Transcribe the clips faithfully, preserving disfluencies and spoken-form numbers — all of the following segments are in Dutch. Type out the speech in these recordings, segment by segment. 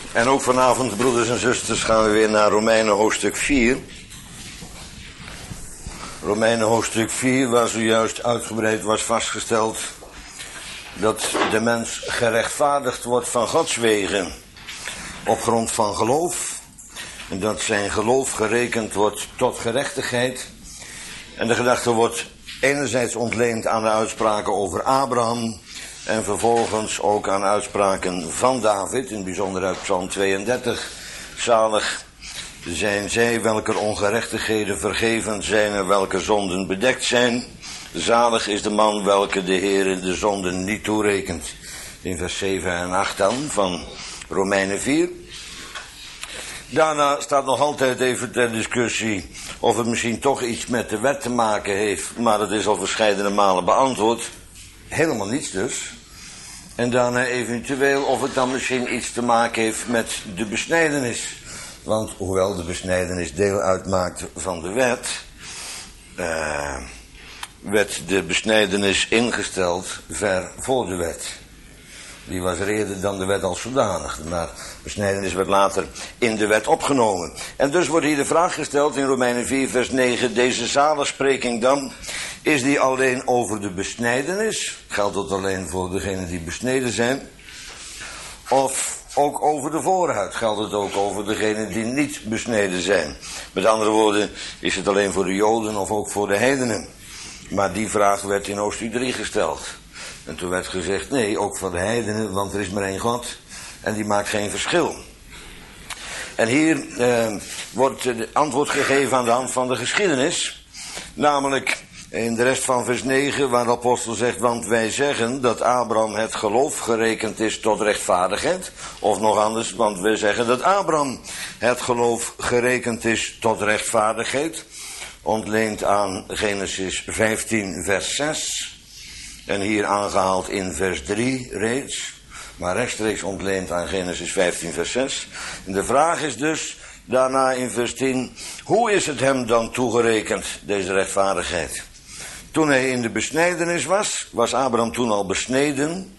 En ook vanavond, broeders en zusters, gaan we weer naar Romeinen hoofdstuk vier. Romeinen hoofdstuk vier, waar zojuist uitgebreid was vastgesteld dat de mens gerechtvaardigd wordt van Gods wegen op grond van geloof. En dat zijn geloof gerekend wordt tot gerechtigheid. En de gedachte wordt enerzijds ontleend aan de uitspraken over Abraham en vervolgens ook aan uitspraken van David, in het bijzonder uit Psalm tweeëndertig. Zalig zijn zij welker ongerechtigheden vergeven zijn en welke zonden bedekt zijn. Zalig is de man welke de Heere de zonden niet toerekent. In vers zeven en acht dan van Romeinen vier. Daarna staat nog altijd even ter discussie of het misschien toch iets met de wet te maken heeft. Maar dat is al verscheidene malen beantwoord. Helemaal niets dus. En daarna eventueel of het dan misschien iets te maken heeft met de besnijdenis. Want hoewel de besnijdenis deel uitmaakt van de wet, Uh, werd de besnijdenis ingesteld ver voor de wet. Die was er eerder dan de wet als zodanig. Maar besnijdenis werd later in de wet opgenomen. En dus wordt hier de vraag gesteld in Romeinen vier vers negen. Deze zaligspreking dan, is die alleen over de besnijdenis? Geldt dat alleen voor degenen die besneden zijn? Of ook over de voorhuid? Geldt het ook over degenen die niet besneden zijn? Met andere woorden, is het alleen voor de Joden of ook voor de heidenen? Maar die vraag werd in hoofdstuk drie gesteld. En toen werd gezegd, nee, ook voor de heidenen, want er is maar één God. En die maakt geen verschil. En hier eh, wordt het antwoord gegeven aan de hand van de geschiedenis. Namelijk in de rest van vers negen, waar de apostel zegt, want wij zeggen dat Abraham het geloof gerekend is tot rechtvaardigheid. Of nog anders, want wij zeggen dat Abraham het geloof gerekend is tot rechtvaardigheid. Ontleend aan Genesis vijftien vers zes. En hier aangehaald in vers drie reeds. Maar rechtstreeks ontleend aan Genesis vijftien vers zes. En de vraag is dus daarna in vers tien. Hoe is het hem dan toegerekend, deze rechtvaardigheid? Toen hij in de besnijdenis was, was Abraham toen al besneden?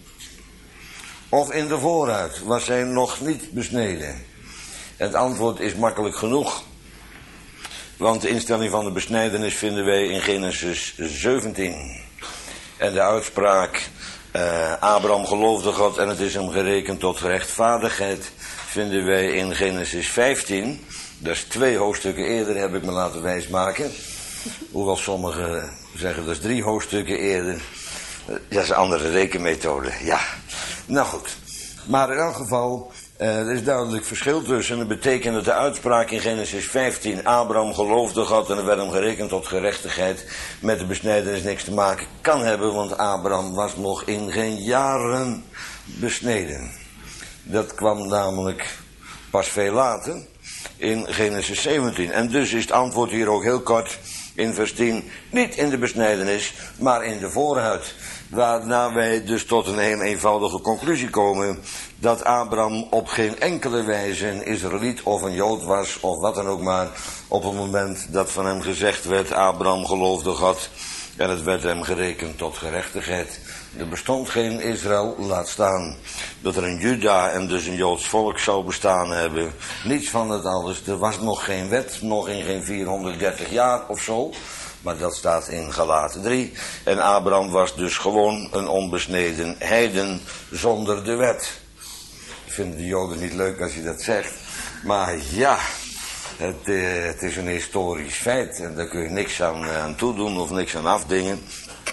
Of in de voorhuid, was hij nog niet besneden? Het antwoord is makkelijk genoeg. Want de instelling van de besnijdenis vinden wij in Genesis zeventien. En de uitspraak, uh, Abraham geloofde God en het is hem gerekend tot rechtvaardigheid, vinden wij in Genesis vijftien. Dat is twee hoofdstukken eerder, heb ik me laten wijsmaken. Hoewel sommigen zeggen dat is drie hoofdstukken eerder. Dat is een andere rekenmethode, ja. Nou goed. Maar in elk geval, uh, er is duidelijk verschil tussen. Dat betekent dat de uitspraak in Genesis vijftien, Abraham geloofde God en er werd hem gerekend tot gerechtigheid, met de besnijdenis niks te maken kan hebben, want Abraham was nog in geen jaren besneden. Dat kwam namelijk pas veel later in Genesis zeventien. En dus is het antwoord hier ook heel kort in vers tien, niet in de besnijdenis, maar in de voorhuid. Waarna wij dus tot een heel eenvoudige conclusie komen, dat Abraham op geen enkele wijze een Israëliet of een Jood was, of wat dan ook maar, op het moment dat van hem gezegd werd, Abraham geloofde God, en het werd hem gerekend tot gerechtigheid. Er bestond geen Israël, laat staan dat er een Juda en dus een Joods volk zou bestaan hebben. Niets van het alles, er was nog geen wet, nog in geen vierhonderddertig jaar of zo. Maar dat staat in Galaten drie. En Abraham was dus gewoon een onbesneden heiden zonder de wet. Ik vind de Joden niet leuk als je dat zegt. Maar ja, het, eh, het is een historisch feit. En daar kun je niks aan, aan toedoen of niks aan afdingen.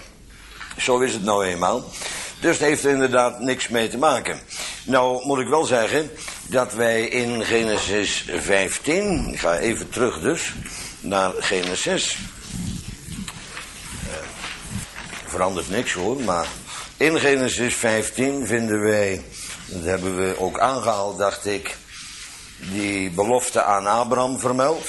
Zo is het nou eenmaal. Dus het heeft er inderdaad niks mee te maken. Nou moet ik wel zeggen dat wij in Genesis vijftien, ik ga even terug dus, naar Genesis. Verandert niks hoor, maar in Genesis vijftien vinden wij, dat hebben we ook aangehaald dacht ik, die belofte aan Abraham vermeld.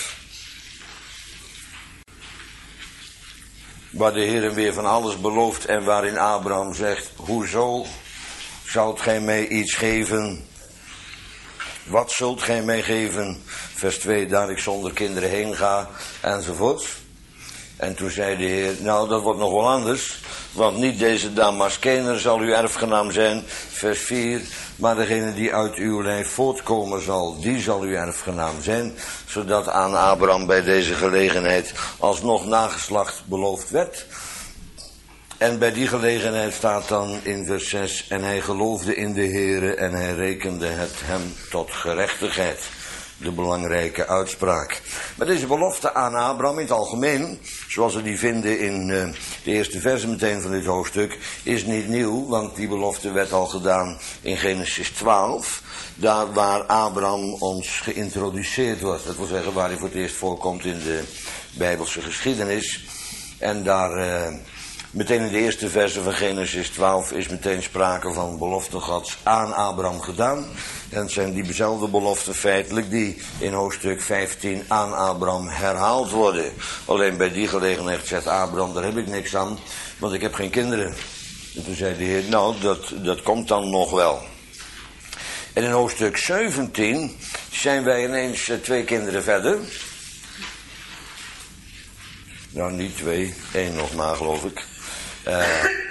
Waar de Heer hem weer van alles belooft en waarin Abraham zegt, hoezo zoudt gij mij iets geven? Wat zult gij mij geven? Vers twee, daar ik zonder kinderen heen ga, enzovoorts. En toen zei de Heer, nou dat wordt nog wel anders, want niet deze Damaskener zal uw erfgenaam zijn, vers vier, maar degene die uit uw lijf voortkomen zal, die zal uw erfgenaam zijn, zodat aan Abraham bij deze gelegenheid alsnog nageslacht beloofd werd. En bij die gelegenheid staat dan in vers zes, en hij geloofde in de Heere en hij rekende het hem tot gerechtigheid. De belangrijke uitspraak. Maar deze belofte aan Abraham in het algemeen, zoals we die vinden in uh, de eerste verse meteen van dit hoofdstuk, is niet nieuw, want die belofte werd al gedaan in Genesis twaalf, daar waar Abraham ons geïntroduceerd wordt. Dat wil zeggen waar hij voor het eerst voorkomt in de Bijbelse geschiedenis. En daar uh, meteen in de eerste verse van Genesis twaalf is meteen sprake van belofte Gods aan Abraham gedaan. En het zijn diezelfde beloften feitelijk die in hoofdstuk vijftien aan Abraham herhaald worden. Alleen bij die gelegenheid zegt Abraham, daar heb ik niks aan, want ik heb geen kinderen. En toen zei de Heer, nou dat, dat komt dan nog wel. En in hoofdstuk zeventien zijn wij ineens twee kinderen verder. Nou niet twee, één nog maar geloof ik. Uh,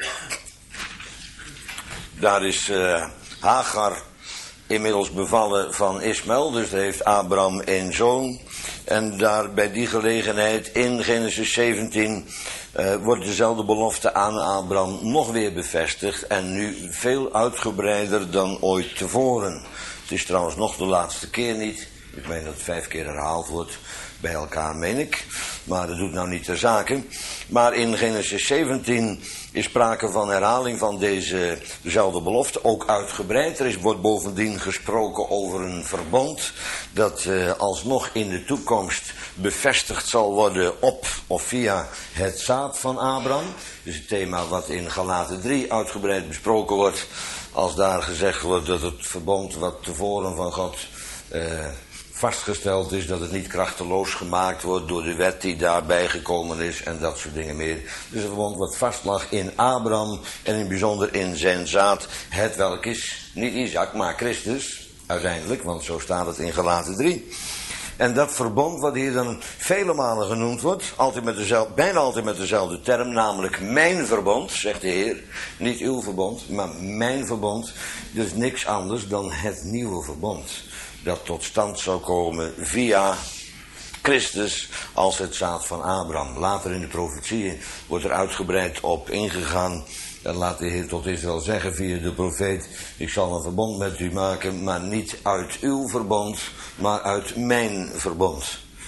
daar is uh, Hagar inmiddels bevallen van Ismaël, dus daar heeft Abraham een zoon. En daar bij die gelegenheid in Genesis zeventien uh, wordt dezelfde belofte aan Abraham nog weer bevestigd. En nu veel uitgebreider dan ooit tevoren. Het is trouwens nog de laatste keer niet. Ik meen dat het vijf keer herhaald wordt. Bij elkaar meen ik. Maar dat doet nou niet ter zake. Maar in Genesis zeventien is sprake van herhaling van deze dezelfde belofte. Ook uitgebreid. Er is, wordt bovendien gesproken over een verbond. Dat uh, alsnog in de toekomst bevestigd zal worden op of via het zaad van Abraham. Dus het thema wat in Galaten drie uitgebreid besproken wordt. Als daar gezegd wordt dat het verbond wat tevoren van God Uh, vastgesteld is, dat het niet krachteloos gemaakt wordt door de wet die daarbij gekomen is en dat soort dingen meer. Dus het verbond wat vastlag in Abraham en in het bijzonder in zijn zaad, het welk is niet Isaac, maar Christus, uiteindelijk, want zo staat het in Galaten drie. En dat verbond wat hier dan vele malen genoemd wordt, altijd met dezelfde, bijna altijd met dezelfde term, namelijk mijn verbond, zegt de Heer. Niet uw verbond, maar mijn verbond. Dus niks anders dan het nieuwe verbond. Dat tot stand zou komen via Christus als het zaad van Abraham. Later in de profetieën wordt er uitgebreid op ingegaan. En laat de Heer tot Israël zeggen via de profeet, ik zal een verbond met u maken, maar niet uit uw verbond, maar uit mijn verbond.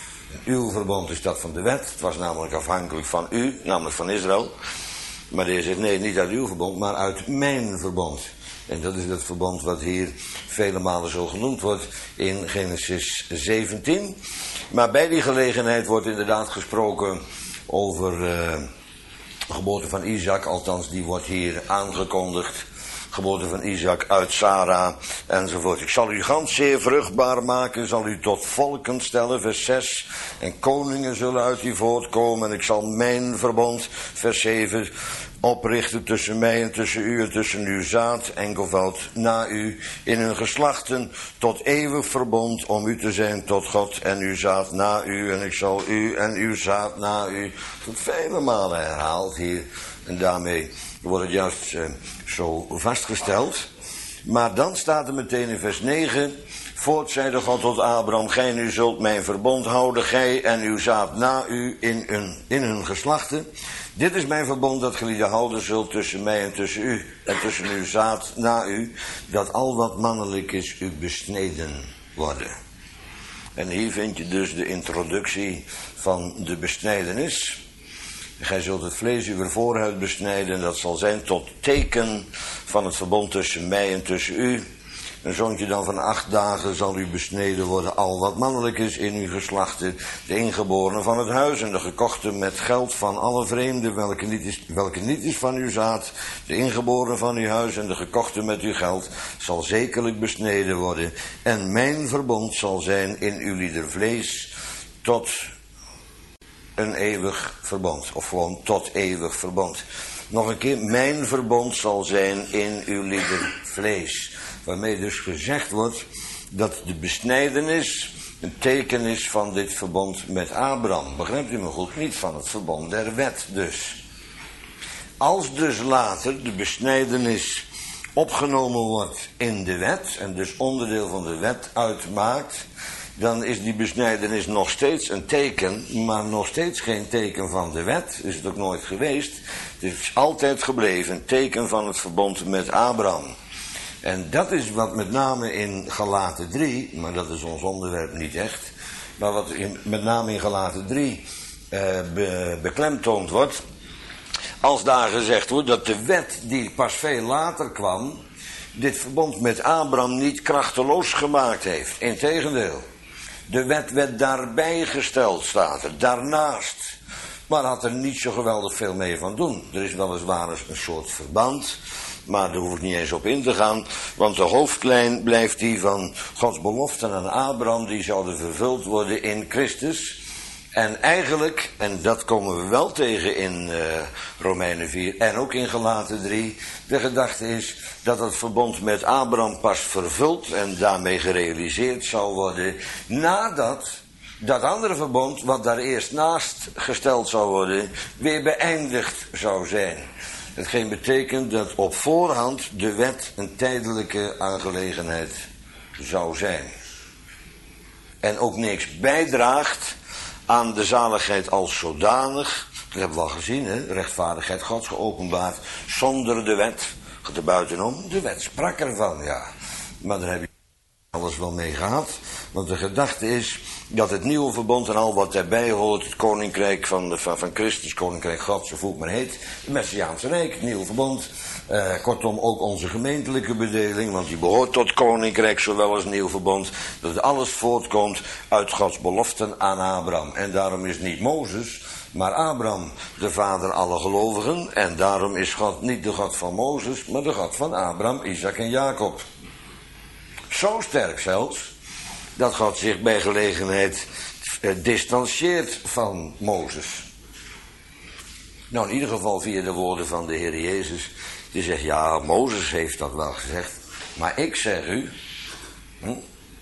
Uw verbond is dat van de wet, het was namelijk afhankelijk van u, namelijk van Israël. Maar de Heer zegt, nee, niet uit uw verbond, maar uit mijn verbond. En dat is het verbond wat hier vele malen zo genoemd wordt in Genesis zeventien. Maar bij die gelegenheid wordt inderdaad gesproken over uh, de geboorte van Isaac. Althans, die wordt hier aangekondigd. Geboorte van Isaac uit Sarah enzovoort. Ik zal u gans zeer vruchtbaar maken, zal u tot volken stellen, vers zes. En koningen zullen uit u voortkomen en ik zal mijn verbond, vers zeven, oprichten tussen mij en tussen u en tussen uw zaad, enkelvoud na u, in hun geslachten, tot eeuwig verbond om u te zijn tot God en uw zaad na u. En ik zal u en uw zaad na u, tot vele malen herhaald hier. En daarmee wordt het juist uh, zo vastgesteld. Maar dan staat er meteen in vers negen, voort zeide God tot Abraham, gij nu zult mijn verbond houden, gij en uw zaad na u in hun, in hun geslachten. Dit is mijn verbond dat gij houden zult tussen mij en tussen u en tussen uw zaad na u, dat al wat mannelijk is u besneden worden. En hier vind je dus de introductie van de besnijdenis. Gij zult het vlees uw voorhuid besnijden en dat zal zijn tot teken van het verbond tussen mij en tussen u. Een zoontje dan van acht dagen zal u besneden worden, al wat mannelijk is in uw geslachten, de ingeborene van het huis en de gekochte met geld van alle vreemden, welke niet is, welke niet is van uw zaad, de ingeborene van uw huis en de gekochte met uw geld, zal zekerlijk besneden worden. En mijn verbond zal zijn in uw lieder vlees tot een eeuwig verbond, of gewoon tot eeuwig verbond. Nog een keer, mijn verbond zal zijn in uw lieder vlees. Waarmee dus gezegd wordt dat de besnijdenis een teken is van dit verbond met Abraham. Begrijpt u me goed? Niet van het verbond der wet dus. Als dus later de besnijdenis opgenomen wordt in de wet, en dus onderdeel van de wet uitmaakt, dan is die besnijdenis nog steeds een teken, maar nog steeds geen teken van de wet. Is het ook nooit geweest. Het is altijd gebleven een teken van het verbond met Abraham. En dat is wat met name in Galaten drie, maar dat is ons onderwerp niet echt, maar wat in, met name in Galaten drie eh, be, beklemtoond wordt, als daar gezegd wordt dat de wet die pas veel later kwam, dit verbond met Abraham niet krachteloos gemaakt heeft. Integendeel, de wet werd daarbij gesteld, staat er, daarnaast. Maar had er niet zo geweldig veel mee van doen. Er is weliswaar een soort verband, maar daar hoef ik niet eens op in te gaan, want de hoofdlijn blijft die van Gods beloften aan Abraham, die zouden vervuld worden in Christus. En eigenlijk, en dat komen we wel tegen in uh, Romeinen vier en ook in Galaten drie, de gedachte is dat het verbond met Abraham pas vervuld en daarmee gerealiseerd zou worden nadat dat andere verbond, wat daar eerst naast gesteld zou worden, weer beëindigd zou zijn. Hetgeen betekent dat op voorhand de wet een tijdelijke aangelegenheid zou zijn. En ook niks bijdraagt aan de zaligheid als zodanig. Dat hebben we al gezien, hè? Rechtvaardigheid Gods geopenbaard zonder de wet. Gaat er buitenom, de wet sprak ervan, ja. Maar daar heb je alles wel mee gehad. Want de gedachte is dat het nieuwe verbond en al wat daarbij hoort, het koninkrijk van, de, van, van Christus, koninkrijk Gods, zo voelt men heet, het Messiaanse Rijk, het nieuwe verbond. Uh, kortom ook onze gemeentelijke bedeling, want die behoort tot koninkrijk zowel als nieuw verbond, dat alles voortkomt uit Gods beloften aan Abraham. En daarom is niet Mozes, maar Abraham de vader aller gelovigen. En daarom is God niet de God van Mozes, maar de God van Abraham, Isaac en Jacob. Zo sterk zelfs, dat God zich bij gelegenheid eh, distancieert van Mozes. Nou, in ieder geval via de woorden van de Heer Jezus. Die zegt, ja, Mozes heeft dat wel gezegd, maar ik zeg u, hm,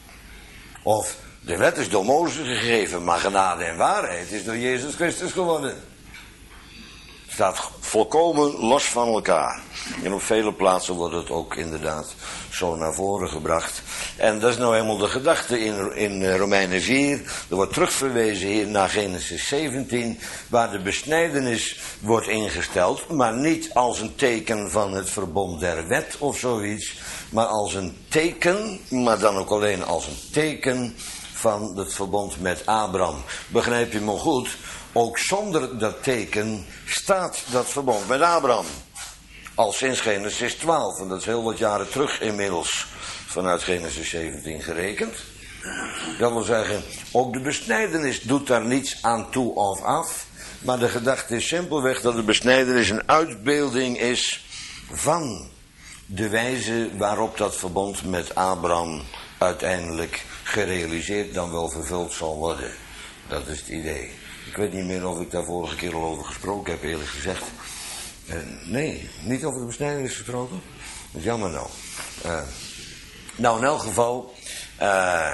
of de wet is door Mozes gegeven, maar genade en waarheid is door Jezus Christus geworden. Het staat volkomen los van elkaar. En op vele plaatsen wordt het ook inderdaad zo naar voren gebracht. En dat is nou helemaal de gedachte in, in Romeinen vier. Er wordt terugverwezen hier naar Genesis zeventien, waar de besnijdenis wordt ingesteld, maar niet als een teken van het verbond der wet of zoiets, maar als een teken, maar dan ook alleen als een teken van het verbond met Abraham. Begrijp je me goed? Ook zonder dat teken staat dat verbond met Abraham. Al sinds Genesis twaalf, en dat is heel wat jaren terug inmiddels vanuit Genesis zeventien gerekend. Dat wil zeggen, ook de besnijdenis doet daar niets aan toe of af. Maar de gedachte is simpelweg dat de besnijdenis een uitbeelding is van de wijze waarop dat verbond met Abraham uiteindelijk gerealiseerd dan wel vervuld zal worden. Dat is het idee. Ik weet niet meer of ik daar vorige keer al over gesproken heb, eerlijk gezegd. Uh, nee, niet over de besnijdenis gesproken. Dat is jammer nou. Uh, nou, in elk geval, Uh,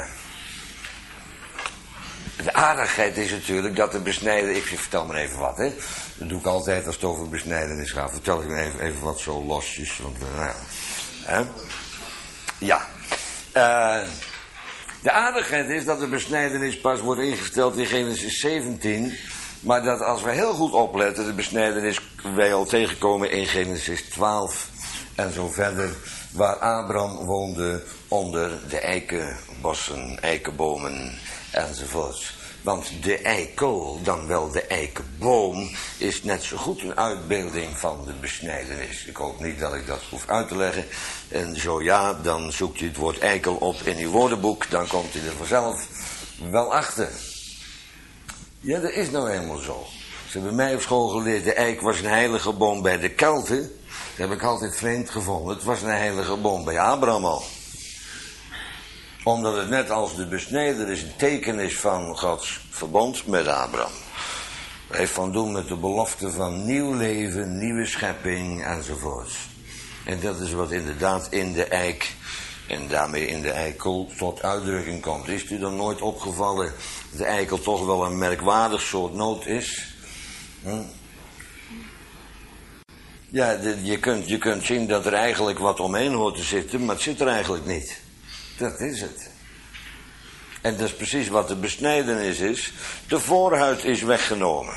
de aardigheid is natuurlijk dat de besnijdenis, ik vertel maar even wat, hè. Dat doe ik altijd als het over besnijdenis gaat. Vertel ik me even, even wat zo losjes. Want, uh, nou ja. Hè? Ja. Uh, de aardigheid is dat de besnijdenis pas wordt ingesteld in Genesis zeventien. Maar dat als we heel goed opletten, de besnijdenis wij al tegenkomen in Genesis twaalf en zo verder, waar Abraham woonde onder de eikenbossen, eikenbomen enzovoort. Want de eikel, dan wel de eikenboom, is net zo goed een uitbeelding van de besnijdenis. Ik hoop niet dat ik dat hoef uit te leggen. En zo ja, dan zoekt u het woord eikel op in uw woordenboek, dan komt u er vanzelf wel achter. Ja, dat is nou helemaal zo. Ze hebben mij op school geleerd, de eik was een heilige boom bij de Kelten. Dat heb ik altijd vreemd gevonden. Het was een heilige boom bij Abraham al. Omdat het net als de besnijdenis een teken is van Gods verbond met Abraham. Het heeft van doen met de belofte van nieuw leven, nieuwe schepping enzovoorts. En dat is wat inderdaad in de eik en daarmee in de eikel tot uitdrukking komt. Is u dan nooit opgevallen dat de eikel toch wel een merkwaardig soort noot is? Hm? Ja, de, je, kunt, je kunt zien dat er eigenlijk wat omheen hoort te zitten, maar het zit er eigenlijk niet. Dat is het. En dat is precies wat de besnijdenis is. De voorhuid is weggenomen.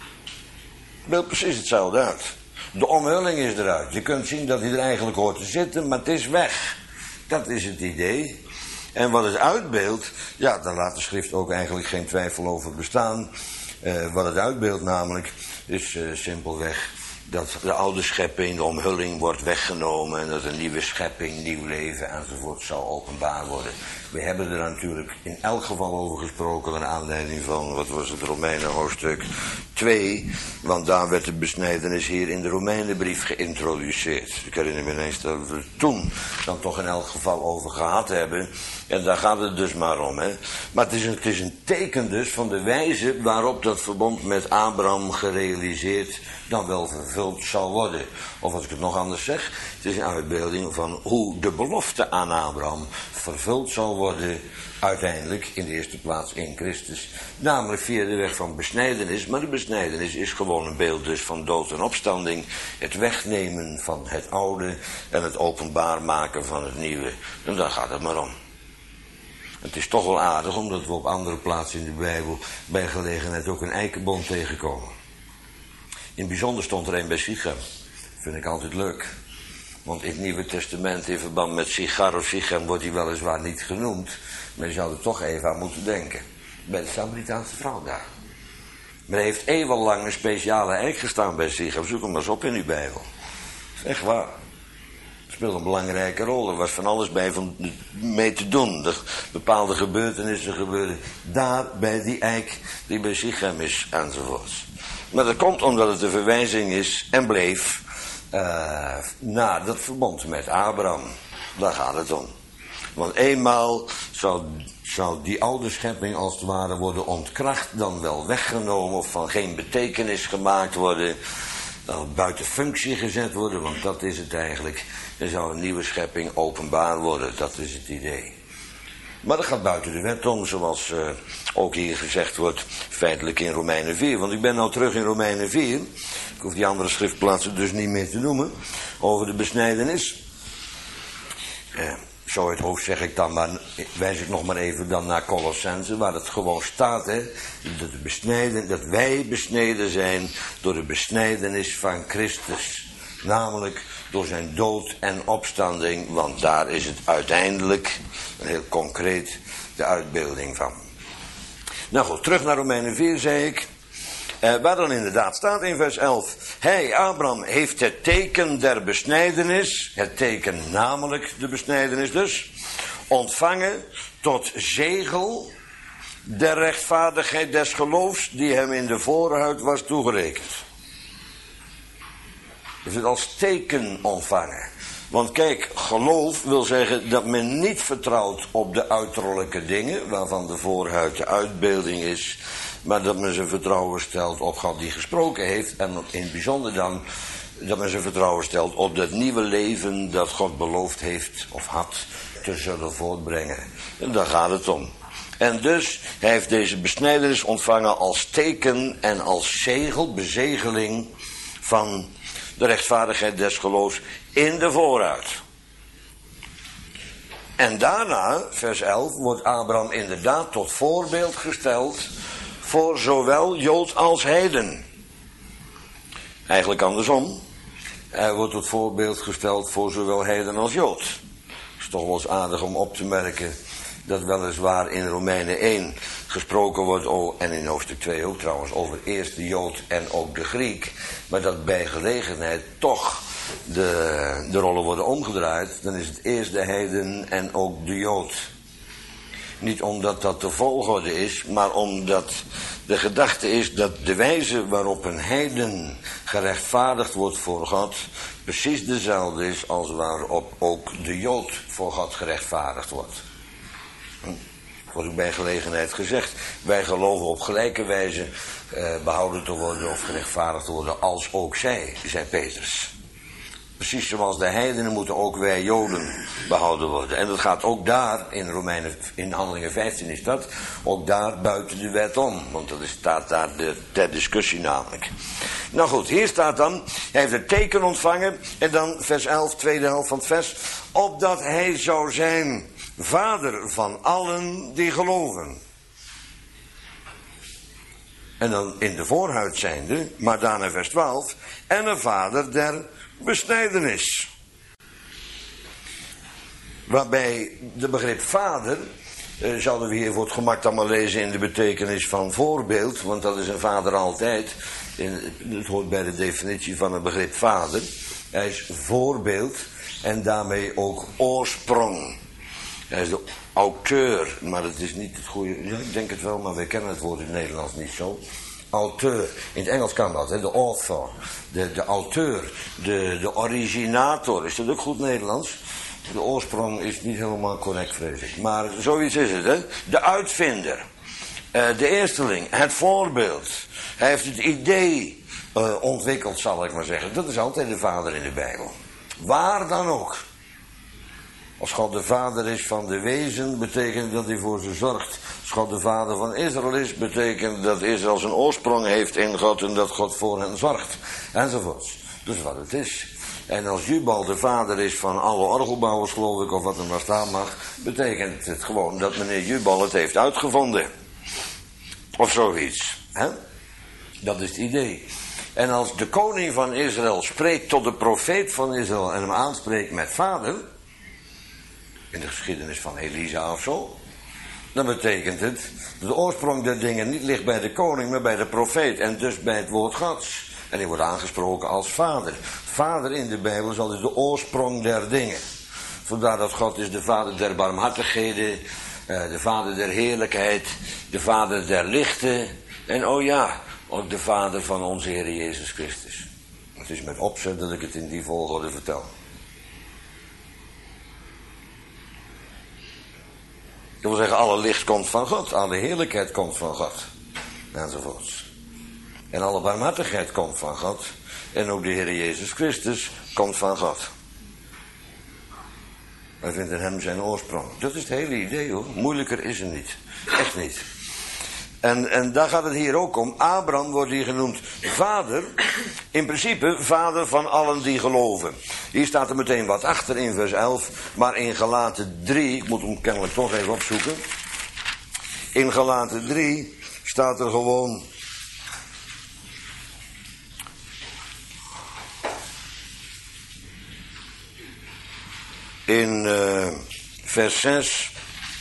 Beeld precies hetzelfde uit. De omhulling is eruit. Je kunt zien dat hij er eigenlijk hoort te zitten, maar het is weg. Dat is het idee. En wat het uitbeeldt, ja, daar laat de schrift ook eigenlijk geen twijfel over bestaan. Uh, wat het uitbeeldt namelijk, is uh, simpelweg dat de oude schepping, de omhulling, wordt weggenomen en dat een nieuwe schepping, nieuw leven enzovoort zal openbaar worden. We hebben er natuurlijk in elk geval over gesproken naar aanleiding van, wat was het, Romeinen hoofdstuk twee, want daar werd de besnijdenis hier in de Romeinenbrief geïntroduceerd. Ik herinner me ineens dat we het toen dan toch in elk geval over gehad hebben. En daar gaat het dus maar om, hè. Maar het is, een, het is een teken dus van de wijze waarop dat verbond met Abraham gerealiseerd dan wel vervuld zal worden. Of als ik het nog anders zeg, het is een uitbeelding van hoe de belofte aan Abraham vervuld zal worden uiteindelijk in de eerste plaats in Christus. Namelijk via de weg van besnijdenis, maar de besnijdenis is gewoon een beeld dus van dood en opstanding. Het wegnemen van het oude en het openbaar maken van het nieuwe. En daar gaat het maar om. Het is toch wel aardig omdat we op andere plaatsen in de Bijbel bij gelegenheid ook een eikenboom tegenkomen. In het bijzonder stond er een bij Sichem. Dat vind ik altijd leuk. Want in het Nieuwe Testament in verband met Sichar of Sichem wordt hij weliswaar niet genoemd. Maar je zou er toch even aan moeten denken. Bij de Samaritaanse vrouw daar. Maar er heeft eeuwenlang een speciale eik gestaan bij Sichem. Zoek hem maar eens op in uw Bijbel. Dat is echt waar. Het speelt een belangrijke rol. Er was van alles bij van, mee te doen. Er bepaalde gebeurtenissen gebeurden daar bij die eik die bij Sichem is enzovoorts. Maar dat komt omdat het een verwijzing is en bleef uh, naar dat verbond met Abraham. Daar gaat het om. Want eenmaal zou, zou die oude schepping als het ware worden ontkracht, dan wel weggenomen of van geen betekenis gemaakt worden, dan buiten functie gezet worden, want dat is het eigenlijk. Dan zou een nieuwe schepping openbaar worden, dat is het idee. Maar dat gaat buiten de wet om, zoals uh, ook hier gezegd wordt, feitelijk in Romeinen vier. Want ik ben nou terug in Romeinen vier. Ik hoef die andere schriftplaatsen dus niet meer te noemen. Over de besnijdenis. Uh, zo uit het hoofd zeg ik dan, maar wijs ik nog maar even dan naar Colossense, waar het gewoon staat, hè. Dat, de besnijden, dat wij besneden zijn door de besnijdenis van Christus. Namelijk door zijn dood en opstanding, want daar is het uiteindelijk, heel concreet, de uitbeelding van. Nou goed, terug naar Romeinen vier, zei ik. Eh, waar dan inderdaad staat in vers elf. Hij, Abraham, heeft het teken der besnijdenis, het teken namelijk de besnijdenis dus, ontvangen tot zegel der rechtvaardigheid des geloofs die hem in de voorhuid was toegerekend. Dus het als teken ontvangen. Want kijk, geloof wil zeggen dat men niet vertrouwt op de uiterlijke dingen, waarvan de voorhuid de uitbeelding is, maar dat men zijn vertrouwen stelt op God die gesproken heeft, en in het bijzonder dan dat men zijn vertrouwen stelt op dat nieuwe leven dat God beloofd heeft of had te zullen voortbrengen. En daar gaat het om. En dus, hij heeft deze besnijdenis ontvangen als teken en als zegel, bezegeling van de rechtvaardigheid des geloofs in de vooruit. En daarna, vers elf, wordt Abraham inderdaad tot voorbeeld gesteld voor zowel Jood als heiden. Eigenlijk andersom. Hij wordt tot voorbeeld gesteld voor zowel heiden als Jood. Het is toch wel eens aardig om op te merken dat weliswaar in Romeinen één gesproken wordt, oh, en in hoofdstuk twee ook trouwens, over eerst de Jood en ook de Griek, maar dat bij gelegenheid toch de, de rollen worden omgedraaid, dan is het eerst de heiden en ook de Jood. Niet omdat dat de volgorde is, maar omdat de gedachte is dat de wijze waarop een heiden gerechtvaardigd wordt voor God precies dezelfde is als waarop ook de Jood voor God gerechtvaardigd wordt. Wordt ook bij gelegenheid gezegd, wij geloven op gelijke wijze eh, behouden te worden of gerechtvaardigd te worden als ook zij, zei Petrus. Precies zoals de heidenen moeten ook wij Joden behouden worden. En dat gaat ook daar, in Romeinen, in Handelingen vijftien is dat, ook daar buiten de wet om. Want dat is, staat daar de, ter discussie namelijk. Nou goed, hier staat dan, hij heeft het teken ontvangen. En dan vers elf, tweede helft van het vers. Opdat hij zou zijn vader van allen die geloven. En dan in de voorhuid zijnde, maar daarna vers twaalf. En een vader der besnijdenis. Waarbij de begrip vader, eh, zouden we hier voor het gemak dan maar lezen in de betekenis van voorbeeld. Want dat is een vader altijd. In, het hoort bij de definitie van het begrip vader. Hij is voorbeeld en daarmee ook oorsprong. Hij is de auteur, maar dat is niet het goede. Ja, ik denk het wel, maar wij kennen het woord in het Nederlands niet zo. Auteur, in het Engels kan dat, hè? De author, de, de auteur, de, de originator. Is dat ook goed Nederlands? De oorsprong is niet helemaal correct, vrees ik. Maar zoiets is het, hè? De uitvinder, uh, de eersteling, het voorbeeld. Hij heeft het idee uh, ontwikkeld, zal ik maar zeggen. Dat is altijd de vader in de Bijbel. Waar dan ook. Als God de vader is van de wezen, betekent dat hij voor ze zorgt. Als God de vader van Israël is, betekent dat Israël zijn oorsprong heeft in God en dat God voor hen zorgt. Enzovoorts. Dus wat het is. En als Jubal de vader is van alle orgelbouwers, geloof ik, of wat er maar staan mag, betekent het gewoon dat meneer Jubal het heeft uitgevonden. Of zoiets. Hè? Dat is het idee. En als de koning van Israël spreekt tot de profeet van Israël en hem aanspreekt met vader, in de geschiedenis van Elisa of zo, dan betekent het dat de oorsprong der dingen niet ligt bij de koning, maar bij de profeet en dus bij het woord Gods. En die wordt aangesproken als vader. Vader in de Bijbel is altijd de oorsprong der dingen. Vandaar dat God is de vader der barmhartigheden, de vader der heerlijkheid, de vader der lichten en oh ja, ook de vader van onze Heer Jezus Christus. Het is met opzet dat ik het in die volgorde vertel. Dat wil zeggen, alle licht komt van God, alle heerlijkheid komt van God, enzovoorts. En alle barmhartigheid komt van God, en ook de Heer Jezus Christus komt van God. Wij vinden in hem zijn oorsprong. Dat is het hele idee hoor, moeilijker is het niet, echt niet. En, en daar gaat het hier ook om. Abraham wordt hier genoemd vader. In principe vader van allen die geloven. Hier staat er meteen wat achter in vers elf. Maar in Galaten drie, ik moet hem kennelijk toch even opzoeken. In Galaten drie staat er gewoon in uh, vers zes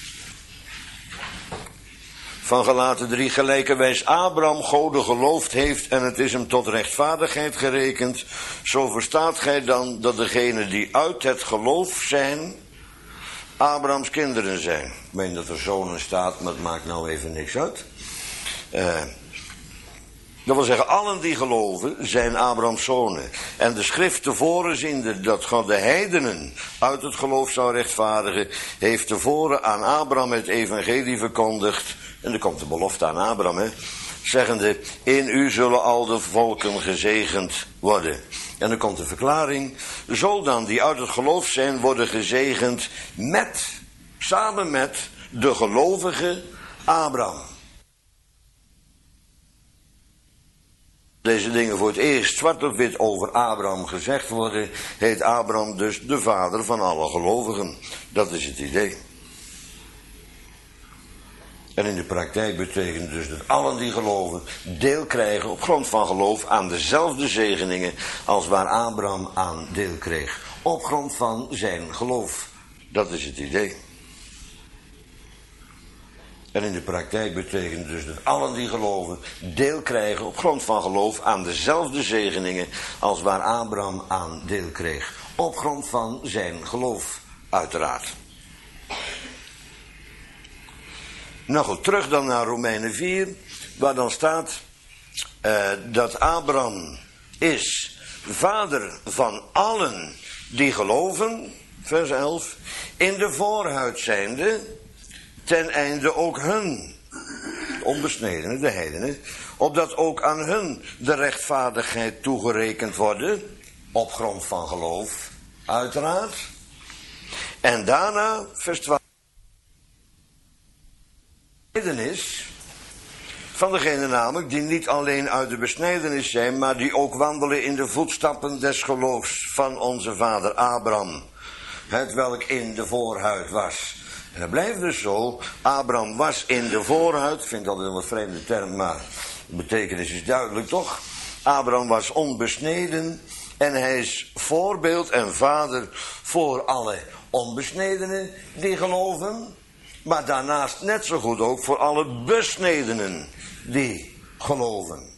van Galaten drie, gelijkerwijs Abraham Gode geloofd heeft en het is hem tot rechtvaardigheid gerekend, zo verstaat gij dan dat degenen die uit het geloof zijn, Abrahams kinderen zijn. Ik meen dat er zonen staat, maar het maakt nou even niks uit. Uh, dat wil zeggen, allen die geloven zijn Abrahams zonen. En de schrift tevoren ziende dat God de heidenen uit het geloof zou rechtvaardigen, heeft tevoren aan Abraham het evangelie verkondigd. En er komt de belofte aan Abraham, hè, zeggende, in u zullen al de volken gezegend worden. En dan komt de verklaring, zo dan die uit het geloof zijn, worden gezegend met, samen met de gelovige Abraham. Deze dingen voor het eerst zwart op wit over Abraham gezegd worden, heet Abraham dus de vader van alle gelovigen. Dat is het idee. En in de praktijk betekent dus dat allen die geloven deel krijgen op grond van geloof aan dezelfde zegeningen als waar Abraham aan deel kreeg. Op grond van zijn geloof. Dat is het idee. En in de praktijk betekent dus dat allen die geloven deel krijgen op grond van geloof aan dezelfde zegeningen als waar Abraham aan deel kreeg. Op grond van zijn geloof, uiteraard. Nou goed, terug dan naar Romeinen vier, waar dan staat uh, dat Abraham is vader van allen die geloven, vers elf, in de voorhuid zijnde, ten einde ook hun, de onbesnedenen, de heidenen, opdat ook aan hun de rechtvaardigheid toegerekend worden, op grond van geloof, uiteraard. En daarna, vers twaalf, besnijdenis van degene namelijk die niet alleen uit de besnijdenis zijn, maar die ook wandelen in de voetstappen des geloofs van onze vader Abraham, het welk in de voorhuid was. En dat blijft dus zo, Abraham was in de voorhuid, ik vind dat een wat vreemde term, maar de betekenis is duidelijk toch? Abraham was onbesneden en hij is voorbeeld en vader voor alle onbesnedenen die geloven, maar daarnaast net zo goed ook voor alle besnedenen die geloven.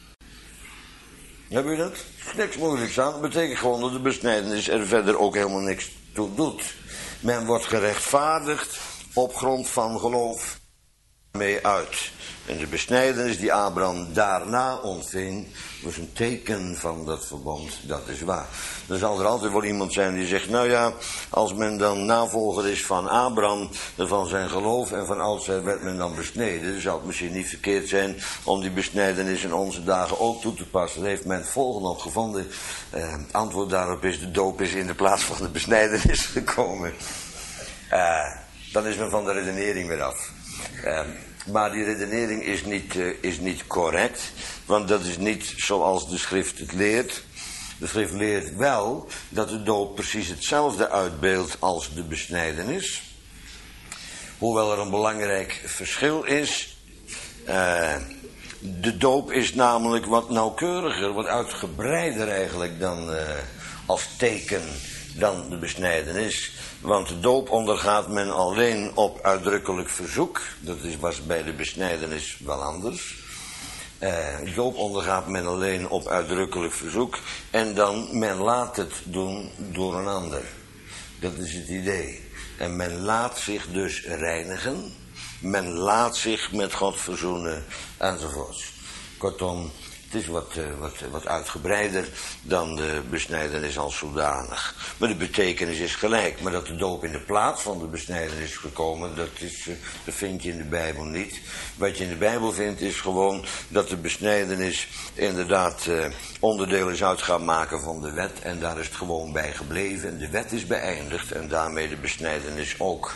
Heb je dat? Er is niks moeilijks aan. Dat betekent gewoon dat de besnijdenis er verder ook helemaal niks toe doet. Men wordt gerechtvaardigd op grond van geloof mee uit. En de besnijdenis die Abraham daarna ontving, was een teken van dat verbond, dat is waar. Dan zal er altijd wel iemand zijn die zegt, nou ja, als men dan navolger is van Abraham, van zijn geloof en van oudsher werd men dan besneden, dan zou het misschien niet verkeerd zijn om die besnijdenis in onze dagen ook toe te passen. Daar heeft men het volgende op gevonden. Eh, het antwoord daarop is, de doop is in de plaats van de besnijdenis gekomen. Uh, dan is men van de redenering weer af. Uh, Maar die redenering is niet, uh, is niet correct, want dat is niet zoals de schrift het leert. De schrift leert wel dat de doop precies hetzelfde uitbeeldt als de besnijdenis. Hoewel er een belangrijk verschil is. Uh, de doop is namelijk wat nauwkeuriger, wat uitgebreider eigenlijk dan uh, als teken dan de besnijdenis. Want de doop ondergaat men alleen op uitdrukkelijk verzoek. Dat is, was bij de besnijdenis wel anders. Uh, de doop ondergaat men alleen op uitdrukkelijk verzoek. En dan men laat het doen door een ander. Dat is het idee. En men laat zich dus reinigen. Men laat zich met God verzoenen enzovoorts. Kortom, het is wat, uh, wat, wat uitgebreider dan de besnijdenis als zodanig. Maar de betekenis is gelijk. Maar dat de doop in de plaats van de besnijdenis is gekomen, dat, is, uh, dat vind je in de Bijbel niet. Wat je in de Bijbel vindt is gewoon dat de besnijdenis inderdaad uh, onderdeel is uit gaan maken van de wet. En daar is het gewoon bij gebleven. En de wet is beëindigd en daarmee de besnijdenis ook.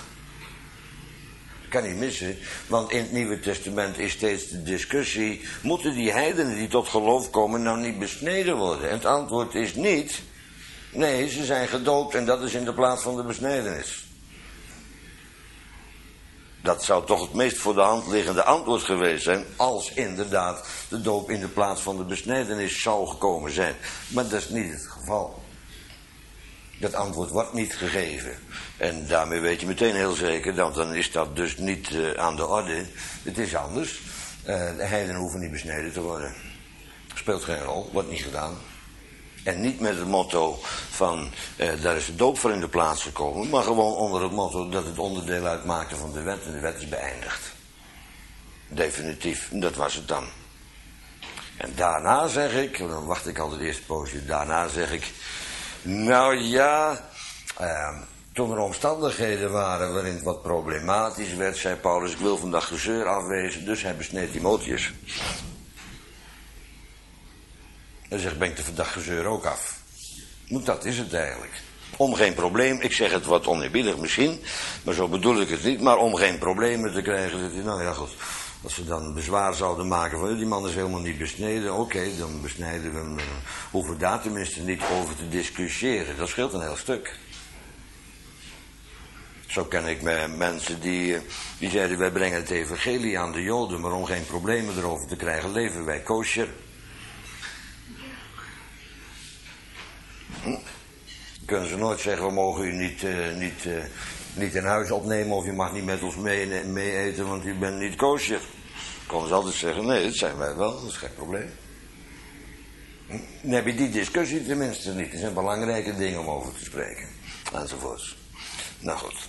Kan niet missen, want in het Nieuwe Testament is steeds de discussie, moeten die heidenen die tot geloof komen nou niet besneden worden? En het antwoord is niet, nee, ze zijn gedoopt en dat is in de plaats van de besnijdenis. Dat zou toch het meest voor de hand liggende antwoord geweest zijn, als inderdaad de doop in de plaats van de besnijdenis zou gekomen zijn. Maar dat is niet het geval. Dat antwoord wordt niet gegeven. En daarmee weet je meteen heel zeker, dat dan is dat dus niet uh, aan de orde. Het is anders. Uh, de heidenen hoeven niet besneden te worden. Speelt geen rol, wordt niet gedaan. En niet met het motto van, uh, daar is de doop voor in de plaats gekomen, maar gewoon onder het motto dat het onderdeel uitmaakte van de wet en de wet is beëindigd. Definitief, dat was het dan. En daarna zeg ik, dan wacht ik altijd eerst een poosje, daarna zeg ik, nou ja, uh, toen er omstandigheden waren waarin het wat problematisch werd, zei Paulus, ik wil vandaag gezeur afwezen, dus hij besneed Timotheus. Dan zegt, ben ik de vandaag gezeur ook af. Want dat is het eigenlijk. Om geen probleem, ik zeg het wat oneerbiedig misschien, maar zo bedoel ik het niet, maar om geen problemen te krijgen, zegt hij, nou ja goed, als ze dan bezwaar zouden maken van, die man is helemaal niet besneden, oké, okay, dan besnijden we hem, uh, hoeven daar tenminste niet over te discussiëren, dat scheelt een heel stuk. Zo ken ik mensen die, die zeiden, wij brengen het evangelie aan de Joden, maar om geen problemen erover te krijgen, leven wij kosher. Hm? Kunnen ze nooit zeggen, we mogen u niet, uh, niet, uh, niet in huis opnemen of je mag niet met ons mee, mee eten, want u bent niet kosher. Konden ze altijd zeggen, nee, dat zijn wij wel, dat is geen probleem. Hm? Dan heb je die discussie tenminste niet. Er zijn belangrijke dingen om over te spreken. Enzovoorts. Nou goed.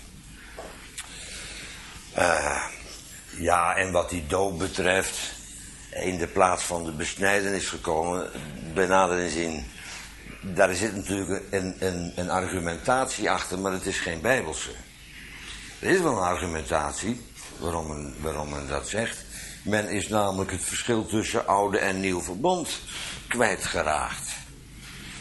Uh, ja, en wat die doop betreft, in de plaats van de besnijdenis gekomen, bij nader inzien, daar zit natuurlijk een, een, een argumentatie achter, maar het is geen bijbelse. Er is wel een argumentatie, waarom men, waarom men dat zegt. Men is namelijk het verschil tussen oude en nieuw verbond kwijtgeraakt.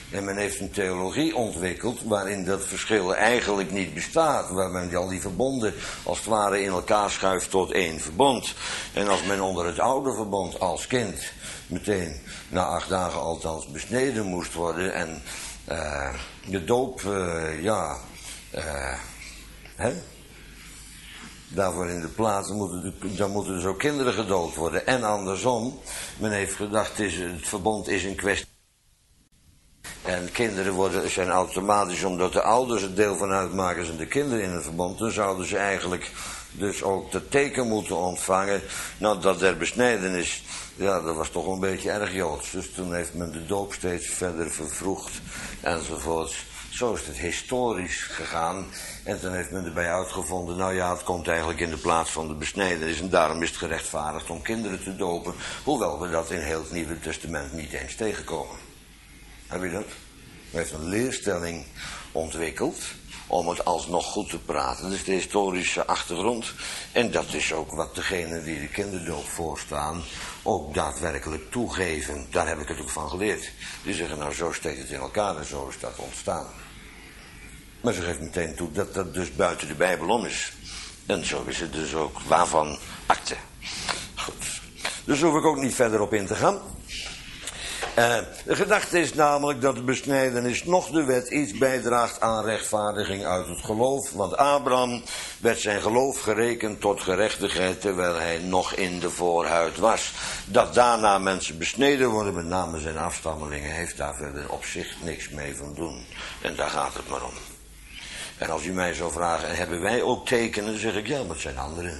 En men heeft een theologie ontwikkeld waarin dat verschil eigenlijk niet bestaat. Waar men al die verbonden als het ware in elkaar schuift tot één verbond. En als men onder het oude verbond als kind meteen na acht dagen althans besneden moest worden. En uh, de doop, uh, ja, uh, hè? Daarvoor in de plaats moeten, dan moeten dus ook kinderen gedoopt worden. En andersom, men heeft gedacht, het, is, het verbond is een kwestie. En kinderen worden, zijn automatisch, omdat de ouders het deel van uitmaken, zijn de kinderen in het verbond. Dan zouden ze eigenlijk dus ook het teken moeten ontvangen. Nou, dat der besnijdenis, ja, dat was toch een beetje erg joods. Dus toen heeft men de doop steeds verder vervroegd enzovoorts. Zo is het historisch gegaan. En toen heeft men erbij uitgevonden, nou ja, het komt eigenlijk in de plaats van de besnijdenis. En daarom is het gerechtvaardigd om kinderen te dopen. Hoewel we dat in heel het Nieuwe Testament niet eens tegenkomen. Heb je dat? Men heeft een leerstelling ontwikkeld om het alsnog goed te praten. Dat is de historische achtergrond. En dat is ook wat degenen die de kinderdoop voorstaan ook daadwerkelijk toegeven. Daar heb ik het ook van geleerd. Die zeggen, nou zo steekt het in elkaar en zo is dat ontstaan. Maar ze geeft meteen toe dat dat dus buiten de Bijbel om is. En zo is het dus ook waarvan akte. Goed. Dus daar hoef ik ook niet verder op in te gaan. Uh, de gedachte is namelijk dat de besnijdenis nog de wet iets bijdraagt aan rechtvaardiging uit het geloof. Want Abraham werd zijn geloof gerekend tot gerechtigheid terwijl hij nog in de voorhuid was. Dat daarna mensen besneden worden, met name zijn afstammelingen, heeft daar verder op zich niks mee van doen. En daar gaat het maar om. En als u mij zou vragen, hebben wij ook tekenen? Dan zeg ik, ja, maar het zijn anderen.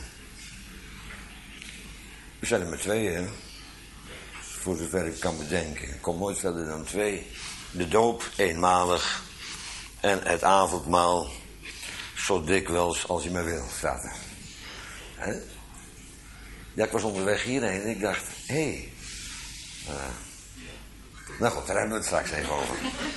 We zijn er maar twee, hè. Voor zover ik kan bedenken. Ik kom nooit verder dan twee. De doop, eenmalig. En het avondmaal, zo dikwijls als je maar wil, staat er. Hè? Ja, ik was onderweg hierheen en ik dacht, hé. Hey, uh, nou goed, daar hebben we het straks even over.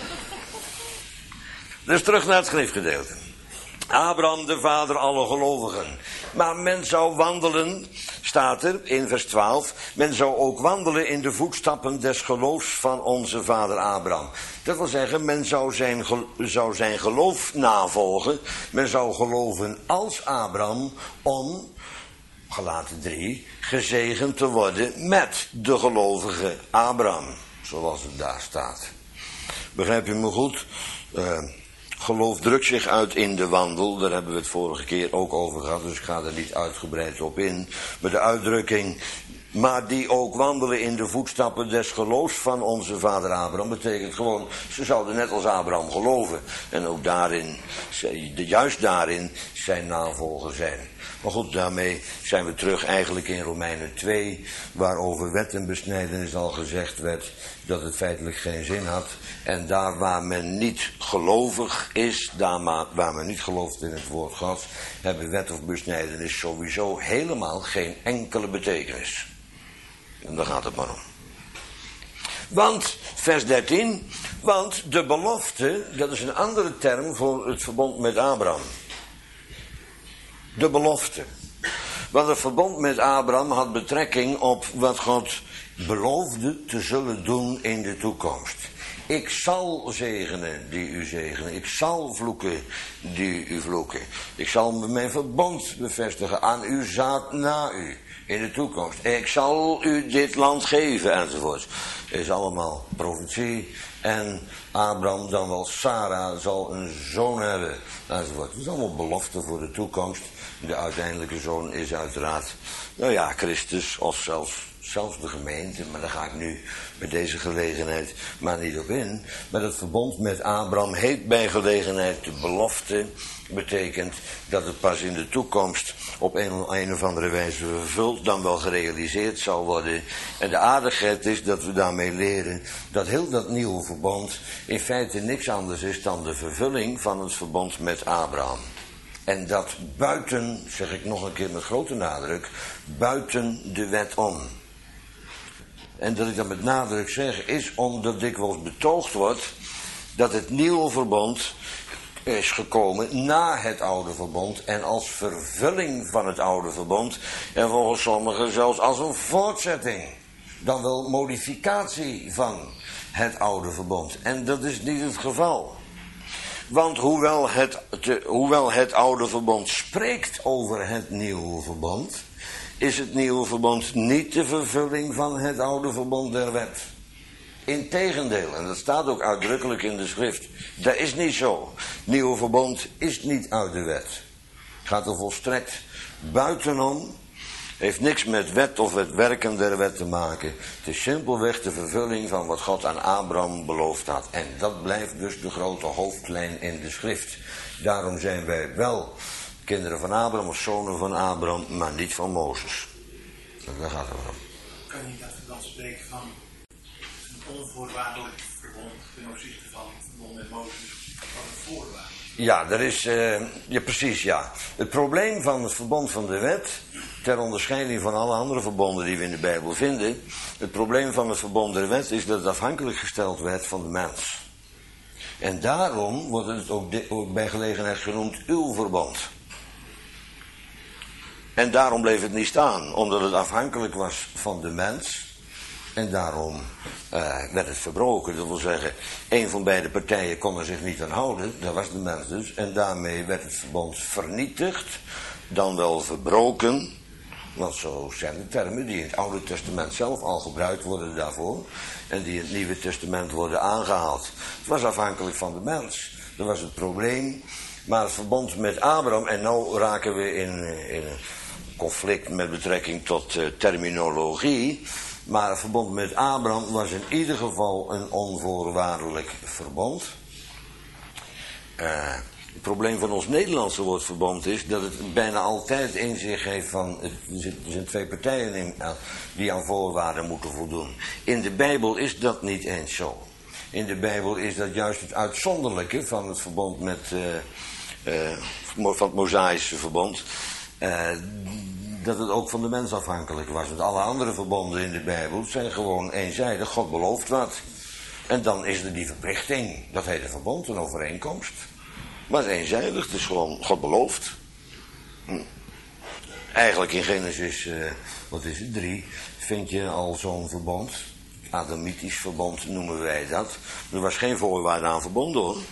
Dus terug naar het schriftgedeelte. Abraham, de vader alle gelovigen. Maar men zou wandelen, staat er in vers twaalf, men zou ook wandelen in de voetstappen des geloofs van onze vader Abraham. Dat wil zeggen, men zou zijn, zou zijn geloof navolgen. Men zou geloven als Abraham om, Galaten drie, gezegend te worden met de gelovige Abraham. Zoals het daar staat. Begrijp je me goed? Uh, Geloof drukt zich uit in de wandel. Daar hebben we het vorige keer ook over gehad. Dus ik ga er niet uitgebreid op in. Maar de uitdrukking, maar die ook wandelen in de voetstappen des geloofs van onze vader Abraham, betekent gewoon, ze zouden net als Abraham geloven. En ook daarin, juist daarin, zijn navolger zijn. Maar goed, daarmee zijn we terug eigenlijk in Romeinen twee, waar over wet en besnijdenis al gezegd werd dat het feitelijk geen zin had. En daar waar men niet gelovig is, daar waar men niet gelooft in het woord Gods, hebben wet of besnijdenis sowieso helemaal geen enkele betekenis. En daar gaat het maar om. Want, vers dertien, want de belofte, dat is een andere term voor het verbond met Abraham. De belofte. Want het verbond met Abraham had betrekking op wat God beloofde te zullen doen in de toekomst. Ik zal zegenen die u zegenen. Ik zal vloeken die u vloeken. Ik zal mijn verbond bevestigen aan uw zaad na u in de toekomst. Ik zal u dit land geven enzovoort. Het is allemaal profetie. En Abraham, dan wel Sarah, zal een zoon hebben enzovoort. Het is allemaal belofte voor de toekomst. De uiteindelijke zoon is uiteraard, nou ja, Christus of zelfs, zelfs de gemeente. Maar daar ga ik nu bij deze gelegenheid maar niet op in. Maar dat verbond met Abraham heet bij gelegenheid de belofte. Betekent dat het pas in de toekomst op een, een of andere wijze vervuld, dan wel gerealiseerd zal worden. En de aardigheid is dat we daarmee leren dat heel dat nieuwe verbond in feite niks anders is dan de vervulling van het verbond met Abraham. En dat buiten, zeg ik nog een keer met grote nadruk, buiten de wet om. En dat ik dat met nadruk zeg, is omdat dikwijls betoogd wordt dat het nieuwe verbond is gekomen na het oude verbond en als vervulling van het oude verbond en volgens sommigen zelfs als een voortzetting dan wel modificatie van het oude verbond. En dat is niet het geval. Want hoewel het, te, hoewel het oude verbond spreekt over het nieuwe verbond, is het nieuwe verbond niet de vervulling van het oude verbond der wet. Integendeel, en dat staat ook uitdrukkelijk in de schrift. Dat is niet zo. Het nieuwe verbond is niet uit de wet. Het gaat er volstrekt buitenom. Heeft niks met wet of het werken der wet te maken. Het is simpelweg de vervulling van wat God aan Abraham beloofd had. En dat blijft dus de grote hoofdlijn in de schrift. Daarom zijn wij wel kinderen van Abraham of zonen van Abraham, maar niet van Mozes. Daar gaat het om. Kan je niet dat we dan spreken van een onvoorwaardelijk verbond ten opzichte van het verbond met Mozes van een voorwaarde? Ja, er is, uh, ja, precies, ja. Het probleem van het verbond van de wet, ter onderscheiding van alle andere verbonden die we in de Bijbel vinden, het probleem van het verbond der wet is dat het afhankelijk gesteld werd van de mens. En daarom wordt het ook, de, ook bij gelegenheid genoemd uw verbond. En daarom bleef het niet staan, omdat het afhankelijk was van de mens. En daarom uh, werd het verbroken. Dat wil zeggen, een van beide partijen kon er zich niet aan houden. Dat was de mens dus. En daarmee werd het verbond vernietigd. Dan wel verbroken. Want zo zijn de termen die in het Oude Testament zelf al gebruikt worden daarvoor. En die in het Nieuwe Testament worden aangehaald. Het was afhankelijk van de mens. Dat was het probleem. Maar het verbond met Abraham, en nu raken we in, in een conflict met betrekking tot uh, terminologie. Maar het verbond met Abraham was in ieder geval een onvoorwaardelijk verbond. Uh, het probleem van ons Nederlandse woord verbond is dat het bijna altijd inzicht heeft van, er zijn twee partijen in, die aan voorwaarden moeten voldoen. In de Bijbel is dat niet eens zo. In de Bijbel is dat juist het uitzonderlijke van het verbond met, uh, uh, van het Mosaïsche verbond. Uh, dat het ook van de mens afhankelijk was. Want alle andere verbonden in de Bijbel zijn gewoon eenzijdig. God belooft wat. En dan is er die verplichting. Dat heet een verbond, een overeenkomst. Maar het is eenzijdig. Het is gewoon God belooft. Hm. Eigenlijk in Genesis, uh, wat is het, drie, vind je al zo'n verbond. Adamitisch verbond noemen wij dat. Er was geen voorwaarde aan verbonden hoor.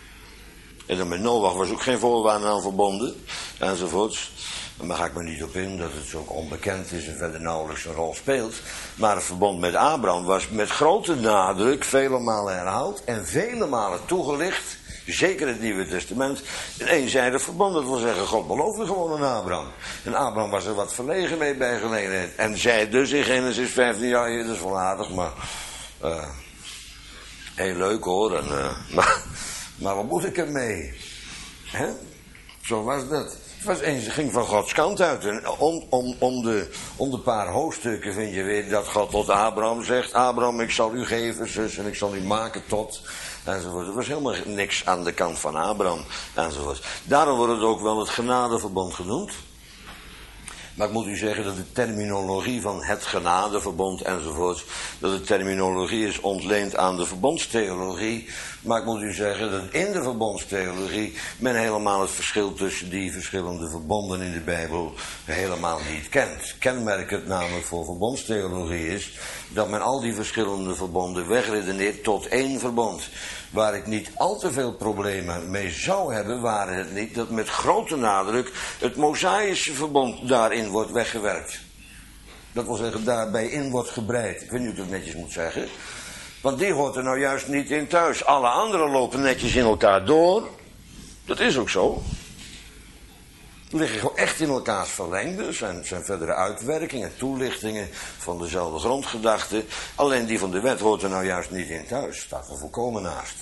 En dan met Noach was ook geen voorwaarde aan verbonden. Enzovoorts. En daar ga ik me niet op in, dat het zo onbekend is en verder nauwelijks een rol speelt. Maar het verbond met Abraham was met grote nadruk vele malen herhaald en vele malen toegelicht. Zeker het Nieuwe Testament. Een eenzijdig verbond, dat wil zeggen, God beloofde gewoon aan Abraham. En Abraham was er wat verlegen mee bij gelegenheid. En zei dus in Genesis vijftien, ja, dat is wel aardig, maar uh, heel leuk hoor. En, uh, maar, maar wat moet ik ermee? Hè? Zo was dat. Het was eens, het ging van Gods kant uit. En om, om, om, de, om de paar hoofdstukken vind je weer dat God tot Abraham zegt, Abraham, ik zal u geven, zus, en ik zal u maken tot, enzovoort. Er was helemaal niks aan de kant van Abraham, enzovoort. Daarom wordt het ook wel het genadeverbond genoemd. Maar ik moet u zeggen dat de terminologie van het genadeverbond enzovoort, dat de terminologie is ontleend aan de verbondstheologie. Maar ik moet u zeggen dat in de verbondstheologie men helemaal het verschil tussen die verschillende verbonden in de Bijbel helemaal niet kent. Kenmerkend namelijk voor verbondstheologie is dat men al die verschillende verbonden wegredeneert tot één verbond. Waar ik niet al te veel problemen mee zou hebben, waren het niet dat met grote nadruk het Mosaïsche verbond daarin wordt weggewerkt. Dat wil zeggen, daarbij in wordt gebreid. Ik weet niet hoe ik dat netjes moet zeggen. Want die hoort er nou juist niet in thuis. Alle anderen lopen netjes in elkaar door. Dat is ook zo. Die liggen gewoon echt in elkaars verlengde. Zijn, zijn verdere uitwerkingen, toelichtingen van dezelfde grondgedachte. Alleen die van de wet hoort er nou juist niet in thuis. Staat er volkomen naast.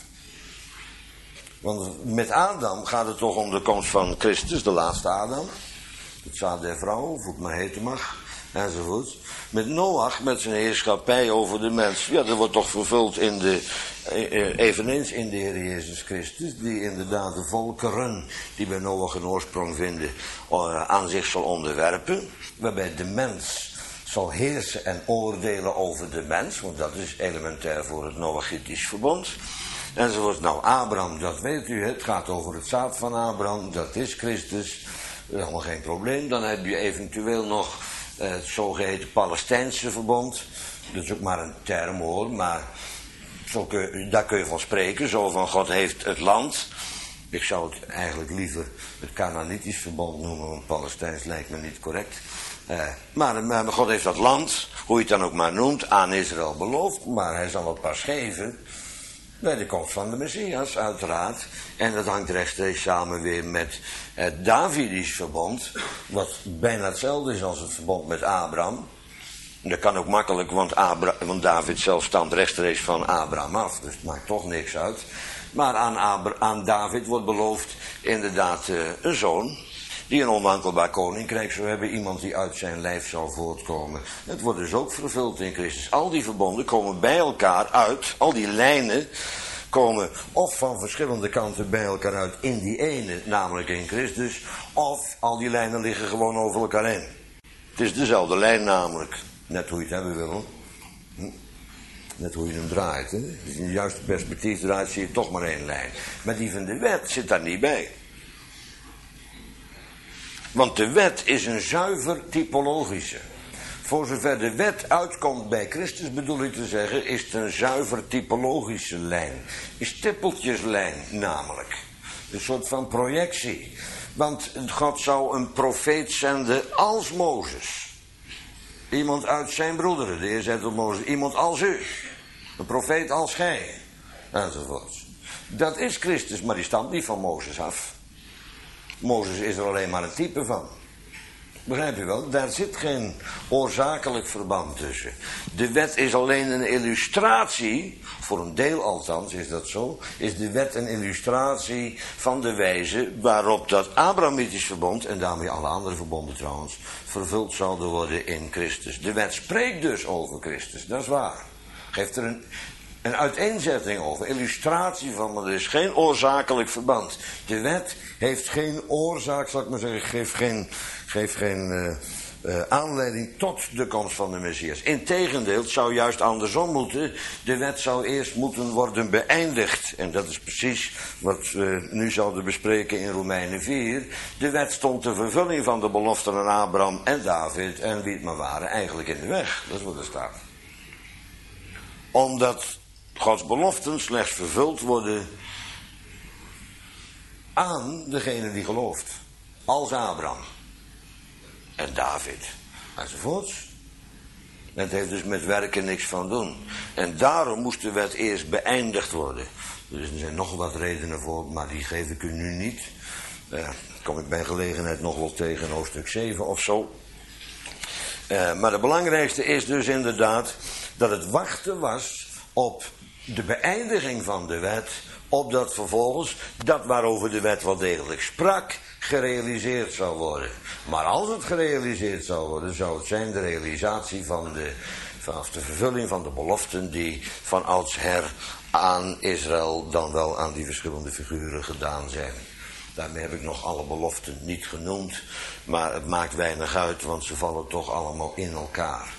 Want met Adam gaat het toch om de komst van Christus, de laatste Adam. Het zaad der vrouw, of hoe het maar heten mag, enzovoort. Met Noach, met zijn heerschappij over de mens. Ja, dat wordt toch vervuld in de, eveneens in de Heer Jezus Christus. Die inderdaad de volkeren, die bij Noach een oorsprong vinden, aan zich zal onderwerpen. Waarbij de mens zal heersen en oordelen over de mens. Want dat is elementair voor het Noachitisch verbond. Enzovoort. Nou, Abraham, dat weet u, het gaat over het zaad van Abraham, dat is Christus. Dat is allemaal geen probleem. Dan heb je eventueel nog Uh, het zogeheten Palestijnse verbond. Dat is ook maar een term hoor, maar zo kun, daar kun je van spreken. Zo van God heeft het land. Ik zou het eigenlijk liever het Canaanitisch verbond noemen, want Palestijns lijkt me niet correct. Uh, maar, maar God heeft dat land, hoe je het dan ook maar noemt, aan Israël beloofd. Maar hij zal het pas geven bij de komst van de Messias, uiteraard. En dat hangt rechtstreeks samen weer met het Davidisch verbond, wat bijna hetzelfde is als het verbond met Abraham. Dat kan ook makkelijk, want, Abra- want David zelf stamt rechtstreeks van Abraham af, dus het maakt toch niks uit. Maar aan, Abra- aan David wordt beloofd inderdaad uh, een zoon, die een onwankelbaar koninkrijk zou hebben, iemand die uit zijn lijf zou voortkomen. Het wordt dus ook vervuld in Christus. Al die verbonden komen bij elkaar uit, al die lijnen komen of van verschillende kanten bij elkaar uit in die ene, namelijk in Christus, of al die lijnen liggen gewoon over elkaar heen. Het is dezelfde lijn namelijk, net hoe je het hebben wil. Hm? Net hoe je hem draait. Hè? Als je in het juiste perspectief draait, zie je toch maar één lijn. Maar die van de wet zit daar niet bij. Want de wet is een zuiver typologische. Voor zover de wet uitkomt bij Christus, bedoel ik te zeggen, is het een zuiver typologische lijn. Een stippeltjeslijn namelijk. Een soort van projectie. Want God zou een profeet zenden als Mozes. Iemand uit zijn broederen, de Heer zei tot Mozes, iemand als u. Een profeet als gij. Enzovoorts. Dat is Christus, maar die stamt niet van Mozes af. Mozes is er alleen maar een type van. Begrijp je wel? Daar zit geen oorzakelijk verband tussen. De wet is alleen een illustratie, voor een deel althans is dat zo, is de wet een illustratie van de wijze waarop dat Abrahamitisch verbond, en daarmee alle andere verbonden trouwens, vervuld zouden worden in Christus. De wet spreekt dus over Christus, dat is waar. Geeft er een, een uiteenzetting over, illustratie van, maar er is geen oorzakelijk verband. De wet heeft geen oorzaak, zal ik maar zeggen, geeft geen... Geeft geen uh, uh, aanleiding tot de komst van de Messias. Integendeel, het zou juist andersom moeten. De wet zou eerst moeten worden beëindigd. En dat is precies wat we nu zouden bespreken in Romeinen vier. De wet stond de vervulling van de beloften aan Abraham en David en wie het maar waren eigenlijk in de weg. Dat is wat er staat. Omdat Gods beloften slechts vervuld worden aan degene die gelooft. Als Abraham. En David, enzovoorts. Het heeft dus met werken niks van doen. En daarom moest de wet eerst beëindigd worden. Dus er zijn nog wat redenen voor, maar die geef ik u nu niet. Uh, kom ik bij gelegenheid nog wel tegen in hoofdstuk zeven of zo. Uh, maar het belangrijkste is dus inderdaad dat het wachten was op de beëindiging van de wet, opdat vervolgens dat waarover de wet wel degelijk sprak, gerealiseerd zou worden. Maar als het gerealiseerd zou worden, zou het zijn de realisatie van de, vanaf de vervulling van de beloften die van oudsher aan Israël dan wel aan die verschillende figuren gedaan zijn. Daarmee heb ik nog alle beloften niet genoemd, maar het maakt weinig uit, want ze vallen toch allemaal in elkaar.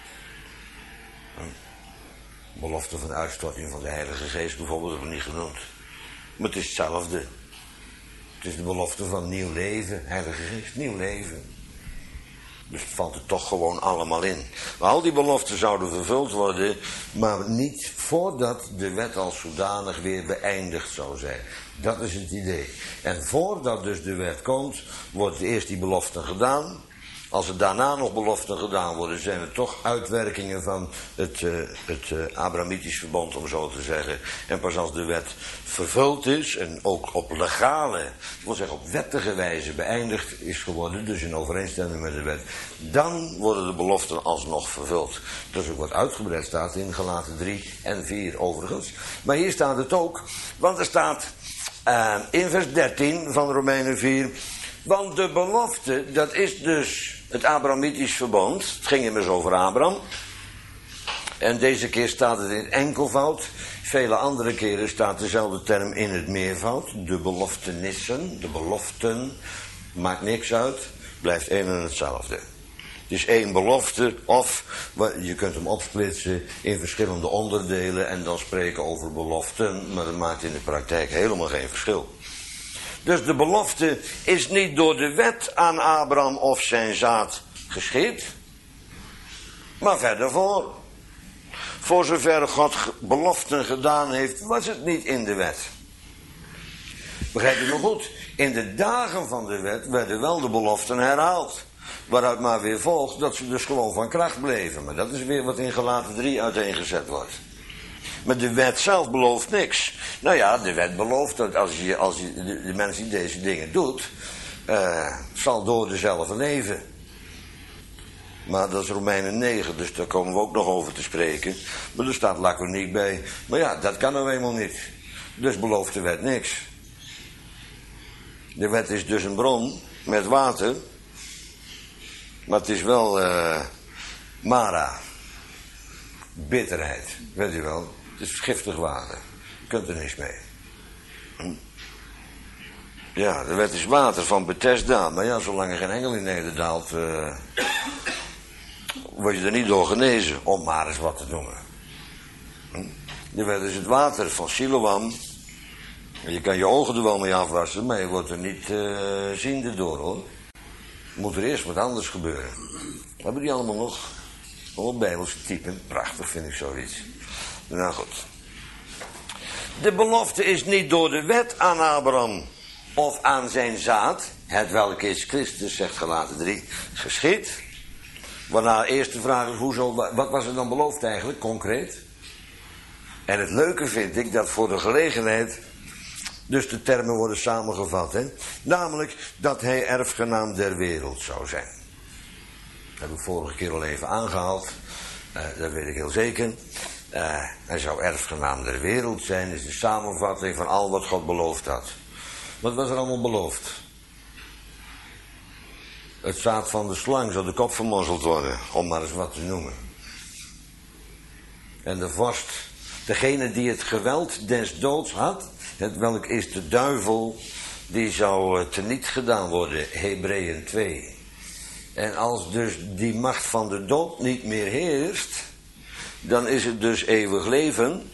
Belofte van de uitstorting van de Heilige Geest bijvoorbeeld heb ik niet genoemd. Maar het is hetzelfde. Het is de belofte van nieuw leven, Heilige Geest, nieuw leven. Dus het valt er toch gewoon allemaal in. Maar al die beloften zouden vervuld worden, maar niet voordat de wet als zodanig weer beëindigd zou zijn. Dat is het idee. En voordat dus de wet komt, wordt eerst die belofte gedaan. Als er daarna nog beloften gedaan worden, zijn er toch uitwerkingen van het, uh, het uh, Abrahamitisch verbond, om zo te zeggen. En pas als de wet vervuld is en ook op legale, ik wil zeggen op wettige wijze beëindigd is geworden, dus in overeenstemming met de wet, dan worden de beloften alsnog vervuld. Dat is ook wat uitgebreid staat in Galaten drie en vier overigens. Maar hier staat het ook, want er staat uh, in vers dertien van Romeinen vier... Want de belofte, dat is dus het Abrahamitisch verbond. Het ging immers over Abraham. En deze keer staat het in enkelvoud. Vele andere keren staat dezelfde term in het meervoud. De beloftenissen, de beloften. Maakt niks uit. Blijft één en hetzelfde. Het is één belofte of je kunt hem opsplitsen in verschillende onderdelen en dan spreken over beloften. Maar dat maakt in de praktijk helemaal geen verschil. Dus de belofte is niet door de wet aan Abraham of zijn zaad geschied. Maar verder voor. Voor zover God beloften gedaan heeft, was het niet in de wet. Begrijp je nog goed? In de dagen van de wet werden wel de beloften herhaald. Waaruit maar weer volgt dat ze dus gewoon van kracht bleven. Maar dat is weer wat in Galaten drie uiteengezet wordt. Maar de wet zelf belooft niks. Nou ja, de wet belooft dat als je, als je de, de mens die deze dingen doet, uh, zal door dezelfde leven. Maar dat is Romeinen negen, dus daar komen we ook nog over te spreken. Maar er staat laconiek bij. Maar ja, dat kan nou eenmaal niet. Dus belooft de wet niks. De wet is dus een bron met water. Maar het is wel uh, Mara. Bitterheid, weet u wel. Het is giftig water. Je kunt er niks mee. Hm? Ja, de wet is water van Bethesda. Maar ja, zolang er geen engel in nederdaalt, uh, word je er niet door genezen. Om maar eens wat te noemen. Hm? De wet is het water van Siloam. Je kan je ogen er wel mee afwassen, maar je wordt er niet uh, ziende door, hoor. Moet er eerst wat anders gebeuren. Hebben die allemaal nog? Allemaal Bijbelse typen. Prachtig vind ik zoiets. Nou goed. De belofte is niet door de wet aan Abraham of aan zijn zaad, het welke is Christus, zegt Galaten drie, geschied. Waarna eerst de vraag is, hoezo, wat was er dan beloofd eigenlijk, concreet? En het leuke vind ik dat voor de gelegenheid dus de termen worden samengevat. Hè? Namelijk dat hij erfgenaam der wereld zou zijn. Dat heb ik vorige keer al even aangehaald. Uh, dat weet ik heel zeker. Uh, hij zou erfgenaam der wereld zijn. Is de samenvatting van al wat God beloofd had. Wat was er allemaal beloofd? Het zaad van de slang zou de kop vermorzeld worden. Om maar eens wat te noemen. En de vorst, degene die het geweld des doods had, het welk is de duivel, die zou teniet gedaan worden, Hebreeën twee. En als dus die macht van de dood niet meer heerst, dan is het dus eeuwig leven.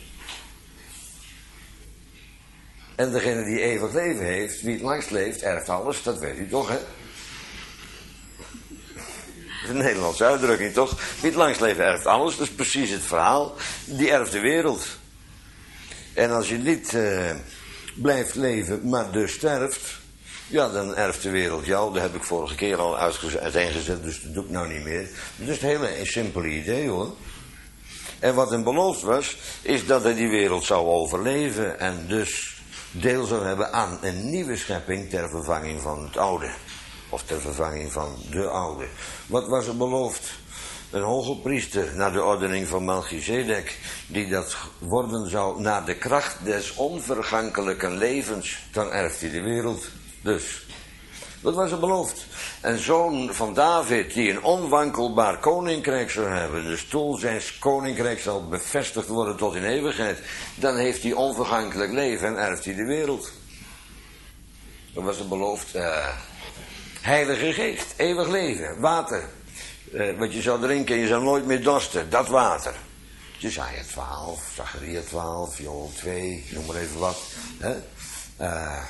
En degene die eeuwig leven heeft, wie het langst leeft, erft alles, dat weet u toch, hè? Dat is een Nederlandse uitdrukking, toch? Wie het langst leeft, erft alles, dat is precies het verhaal. Die erft de wereld. En als je niet uh, blijft leven, maar dus sterft, ja, dan erft de wereld jou. Dat heb ik vorige keer al uiteengezet, dus dat doe ik nou niet meer. Dat is het hele een simpele idee, hoor. En wat hem beloofd was, is dat hij die wereld zou overleven en dus deel zou hebben aan een nieuwe schepping ter vervanging van het oude. Of ter vervanging van de oude. Wat was er beloofd? Een hoge priester naar de ordening van Melchizedek, die dat worden zou naar de kracht des onvergankelijke levens, dan erft hij de wereld. Dus, wat was er beloofd? Een zoon van David die een onwankelbaar koninkrijk zou hebben, de stoel zijns koninkrijk zal bevestigd worden tot in eeuwigheid, dan heeft hij onvergankelijk leven en erft hij de wereld. Wat was er beloofd? Uh, Heilige Geest, eeuwig leven, water. Uh, wat je zou drinken en je zou nooit meer dorsten, dat water. Jesaja twaalf, Zacharia twaalf, Joel twee, noem maar even wat. Hè? Uh,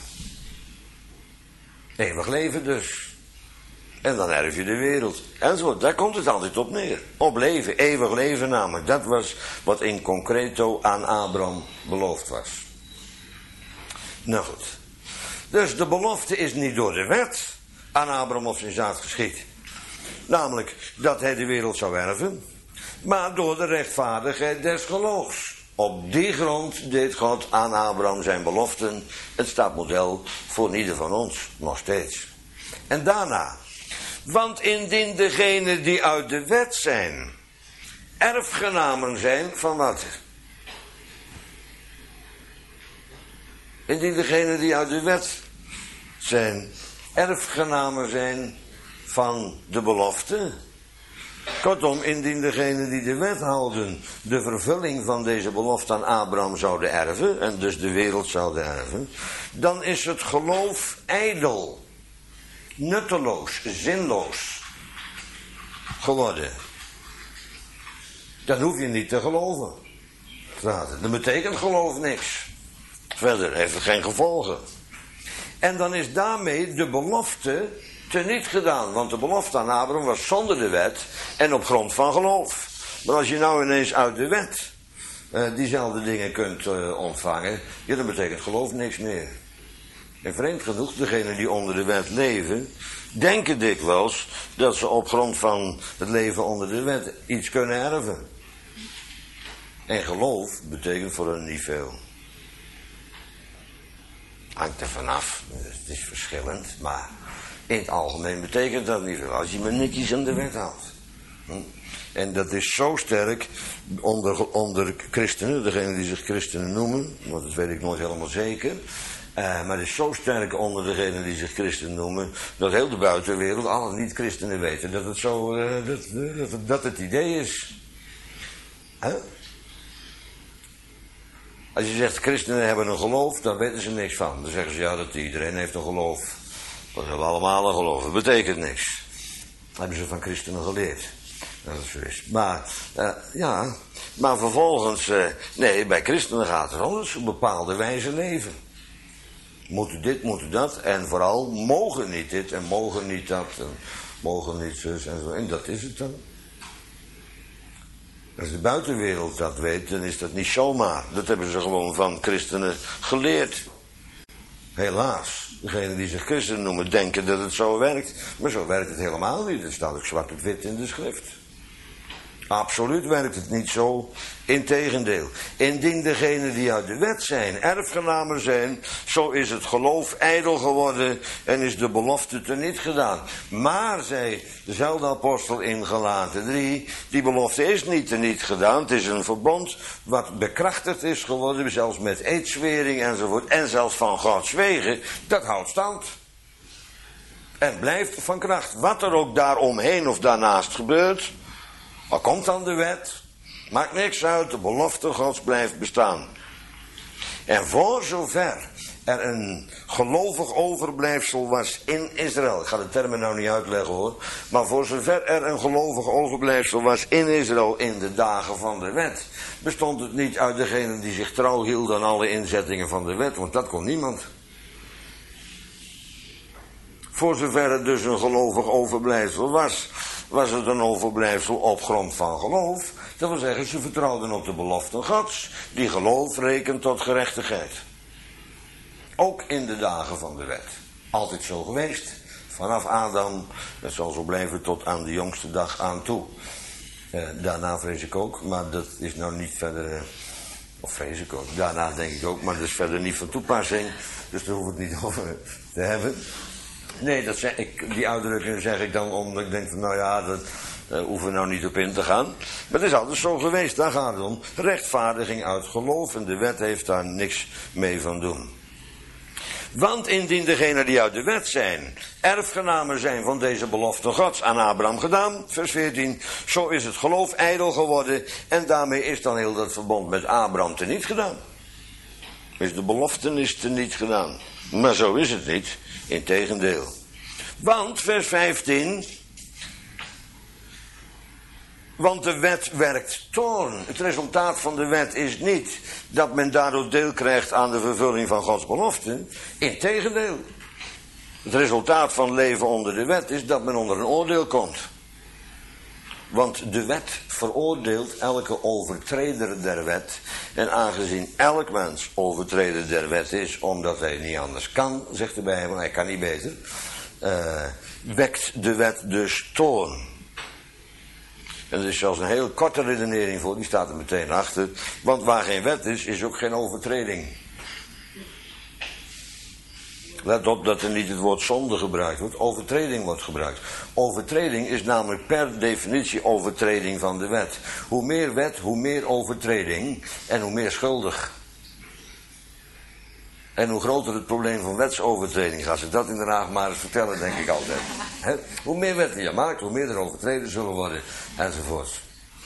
eeuwig leven dus. En dan erf je de wereld. Enzovoort, daar komt het altijd op neer. Op leven, eeuwig leven namelijk. Dat was wat in concreto aan Abraham beloofd was. Nou goed. Dus de belofte is niet door de wet aan Abraham of zijn zaad geschied. Namelijk dat hij de wereld zou erven, maar door de rechtvaardigheid des geloofs. Op die grond deed God aan Abraham zijn beloften. Het staat model voor ieder van ons, nog steeds. En daarna, want indien degenen die uit de wet zijn, erfgenamen zijn van wat? Indien degenen die uit de wet zijn, erfgenamen zijn van de belofte. Kortom, indien degenen die de wet houden de vervulling van deze belofte aan Abraham zouden erven, en dus de wereld zouden erven, dan is het geloof ijdel, nutteloos, zinloos geworden. Dan hoef je niet te geloven. Dat betekent geloof niks. Verder heeft het geen gevolgen. En dan is daarmee de belofte teniet gedaan. Want de belofte aan Abraham was zonder de wet en op grond van geloof. Maar als je nou ineens uit de wet uh, diezelfde dingen kunt uh, ontvangen, ja, dan betekent geloof niks meer. En vreemd genoeg, degenen die onder de wet leven, denken dikwijls dat ze op grond van het leven onder de wet iets kunnen erven. En geloof betekent voor hen niet veel. Hangt er vanaf, het is verschillend, maar in het algemeen betekent dat niet veel. Als je maar netjes aan de wet houdt. Hm? En dat is zo sterk onder, onder christenen, degenen die zich christenen noemen, want dat weet ik nooit helemaal zeker. Uh, maar het is zo sterk onder degenen die zich christen noemen, dat heel de buitenwereld, alle niet-christenen weten dat het zo, uh, dat, uh, dat, het, dat het idee is. Huh? Als je zegt christenen hebben een geloof, dan weten ze niks van. Dan zeggen ze ja, dat iedereen heeft een geloof. We hebben allemaal een geloof, dat betekent niks. Dat hebben ze van christenen geleerd. Dat is zo is. Maar, uh, ja, maar vervolgens, uh, nee, bij christenen gaat het anders op bepaalde wijze leven. Moeten dit, moeten dat. En vooral mogen niet dit en mogen niet dat. En mogen niet zus en zo. En dat is het dan. Als de buitenwereld dat weet, dan is dat niet zomaar. Dat hebben ze gewoon van christenen geleerd. Helaas. Degenen die zich christen noemen denken dat het zo werkt. Maar zo werkt het helemaal niet. Het staat ook zwart op wit in de schrift. Absoluut werkt het niet zo. Integendeel. Indien degenen die uit de wet zijn, erfgenamen zijn, zo is het geloof ijdel geworden en is de belofte teniet gedaan. Maar, zei dezelfde apostel in Galaten drie, die belofte is niet teniet gedaan. Het is een verbond wat bekrachtigd is geworden, zelfs met eedzwering enzovoort. En zelfs van Gods wegen, dat houdt stand. En blijft van kracht. Wat er ook daaromheen of daarnaast gebeurt, maar komt dan de wet, maakt niks uit, de belofte Gods blijft bestaan. En voor zover er een gelovig overblijfsel was in Israël, ik ga de termen nou niet uitleggen hoor, maar voor zover er een gelovig overblijfsel was in Israël in de dagen van de wet, bestond het niet uit degenen die zich trouw hielden aan alle inzettingen van de wet, want dat kon niemand. Voor zover er dus een gelovig overblijfsel was, was het een overblijfsel op grond van geloof. Dat wil zeggen, ze vertrouwden op de beloften Gods, die geloof rekent tot gerechtigheid. Ook in de dagen van de wet. Altijd zo geweest. Vanaf Adam, dat zal zo blijven tot aan de jongste dag aan toe. Eh, daarna vrees ik ook, maar dat is nou niet verder, eh, of vrees ik ook, daarna denk ik ook, maar dat is verder niet van toepassing. Dus daar hoef ik het niet over te hebben. Nee, dat zeg ik, die uitdrukking zeg ik dan omdat ik denk van nou ja, dat uh, hoeven we nou niet op in te gaan. Maar het is altijd zo geweest, daar gaat het om. Rechtvaardiging uit geloof en de wet heeft daar niks mee van doen. Want indien degenen die uit de wet zijn, erfgenamen zijn van deze belofte Gods aan Abraham gedaan, vers veertien, zo is het geloof ijdel geworden en daarmee is dan heel dat verbond met Abraham teniet gedaan. Is de beloftenis teniet gedaan. Maar zo is het niet. Integendeel. Want, vers vijftien. Want de wet werkt toorn. Het resultaat van de wet is niet dat men daardoor deel krijgt aan de vervulling van Gods belofte. Integendeel. Het resultaat van leven onder de wet is dat men onder een oordeel komt. Want de wet veroordeelt elke overtreder der wet. En aangezien elk mens overtreder der wet is, omdat hij niet anders kan, zegt de Bijbel, hij kan niet beter, uh, wekt de wet dus toorn. En er is zelfs een heel korte redenering voor, die staat er meteen achter. Want waar geen wet is, is ook geen overtreding. Let op dat er niet het woord zonde gebruikt wordt, overtreding wordt gebruikt. Overtreding is namelijk per definitie overtreding van de wet. Hoe meer wet, hoe meer overtreding en hoe meer schuldig. En hoe groter het probleem van wetsovertreding, ga ze dat in Den Haag maar eens vertellen, denk ik altijd. He? Hoe meer wetten je maakt, hoe meer er overtreden zullen worden, enzovoort.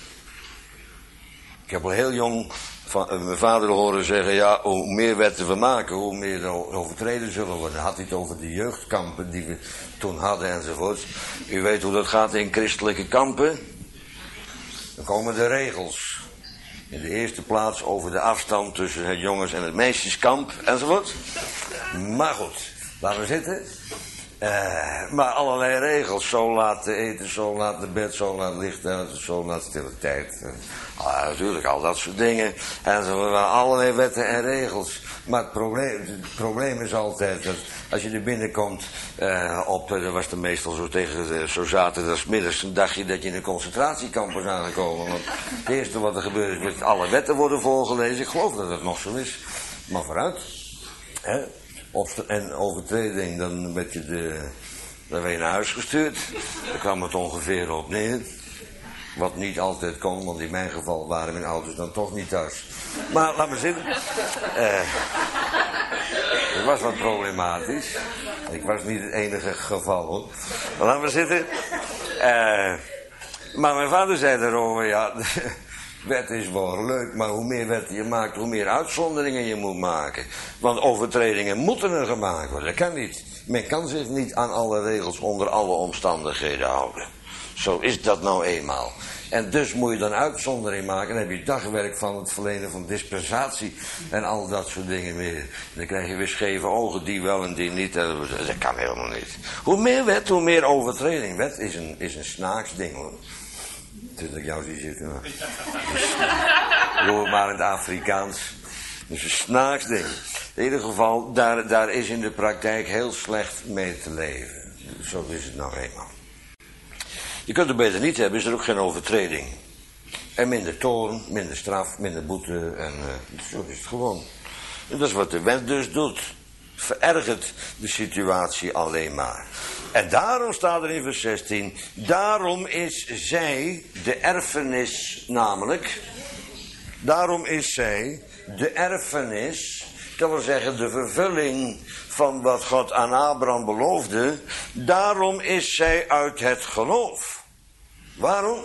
Ik heb al heel jong van, uh, mijn vader horen zeggen, ja, hoe meer wetten we maken, hoe meer er overtreden zullen worden. Had hij het over de jeugdkampen die we toen hadden, enzovoort. U weet hoe dat gaat in christelijke kampen. Dan komen de regels. In de eerste plaats over de afstand tussen het jongens- en het meisjeskamp, enzovoort. Maar goed, laten we zitten. Uh, maar allerlei regels. Zo laat eten, zo laat naar bed, zo laat licht uit, zo laat stille tijd. Uh, ah, natuurlijk, al dat soort dingen. En zo waren allerlei wetten en regels. Maar het probleem, het probleem is altijd dat als je er binnenkomt uh, op, uh, dat was het meestal zo tegen uh, zo zaterdagsmiddags, dan dacht je dat je in een concentratiekamp was aangekomen. Want het eerste wat er gebeurt is dat alle wetten worden voorgelezen. Ik geloof dat het nog zo is. Maar vooruit. Hè? Op en overtreding, dan werd je, de, dan werd je naar huis gestuurd. Daar kwam het ongeveer op neer. Wat niet altijd kon, want in mijn geval waren mijn ouders dan toch niet thuis. Maar laat maar zitten. Uh, het was wat problematisch. Ik was niet het enige geval, hoor. Maar laat maar zitten. Uh, maar mijn vader zei daarover, ja... Wet is wel leuk, maar hoe meer wetten je maakt, hoe meer uitzonderingen je moet maken. Want overtredingen moeten er gemaakt worden. Dat kan niet. Men kan zich niet aan alle regels onder alle omstandigheden houden. Zo is dat nou eenmaal. En dus moet je dan uitzondering maken. Dan heb je dagwerk van het verlenen van dispensatie en al dat soort dingen meer. En dan krijg je weer scheve ogen, die wel en die niet. Dat kan helemaal niet. Hoe meer wet, hoe meer overtreding. Wet is een, is een snaaks ding, hoor. Dus dat ik jou zie zitten. Doe het maar in het Afrikaans. Dat is een snaaks ding. In ieder geval, daar, daar is in de praktijk heel slecht mee te leven. Zo is het nou eenmaal. Je kunt het beter niet hebben, is er ook geen overtreding. En minder toorn, minder straf, minder boete. En uh, zo is het gewoon. En dat is wat de wet dus doet. Verergert de situatie alleen maar. En daarom staat er in vers zestien... Daarom is zij de erfenis namelijk... Daarom is zij de erfenis... Dat wil zeggen de vervulling van wat God aan Abraham beloofde... Daarom is zij uit het geloof. Waarom?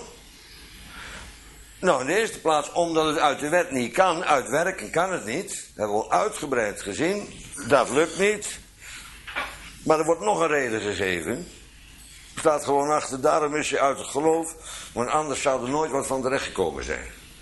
Nou, in de eerste plaats omdat het uit de wet niet kan. Uit werken kan het niet. Dat hebben we al uitgebreid gezien. Dat lukt niet. Maar er wordt nog een reden gegeven. Er staat gewoon achter, daarom is je uit het geloof. Want anders zou er nooit wat van terechtgekomen zijn.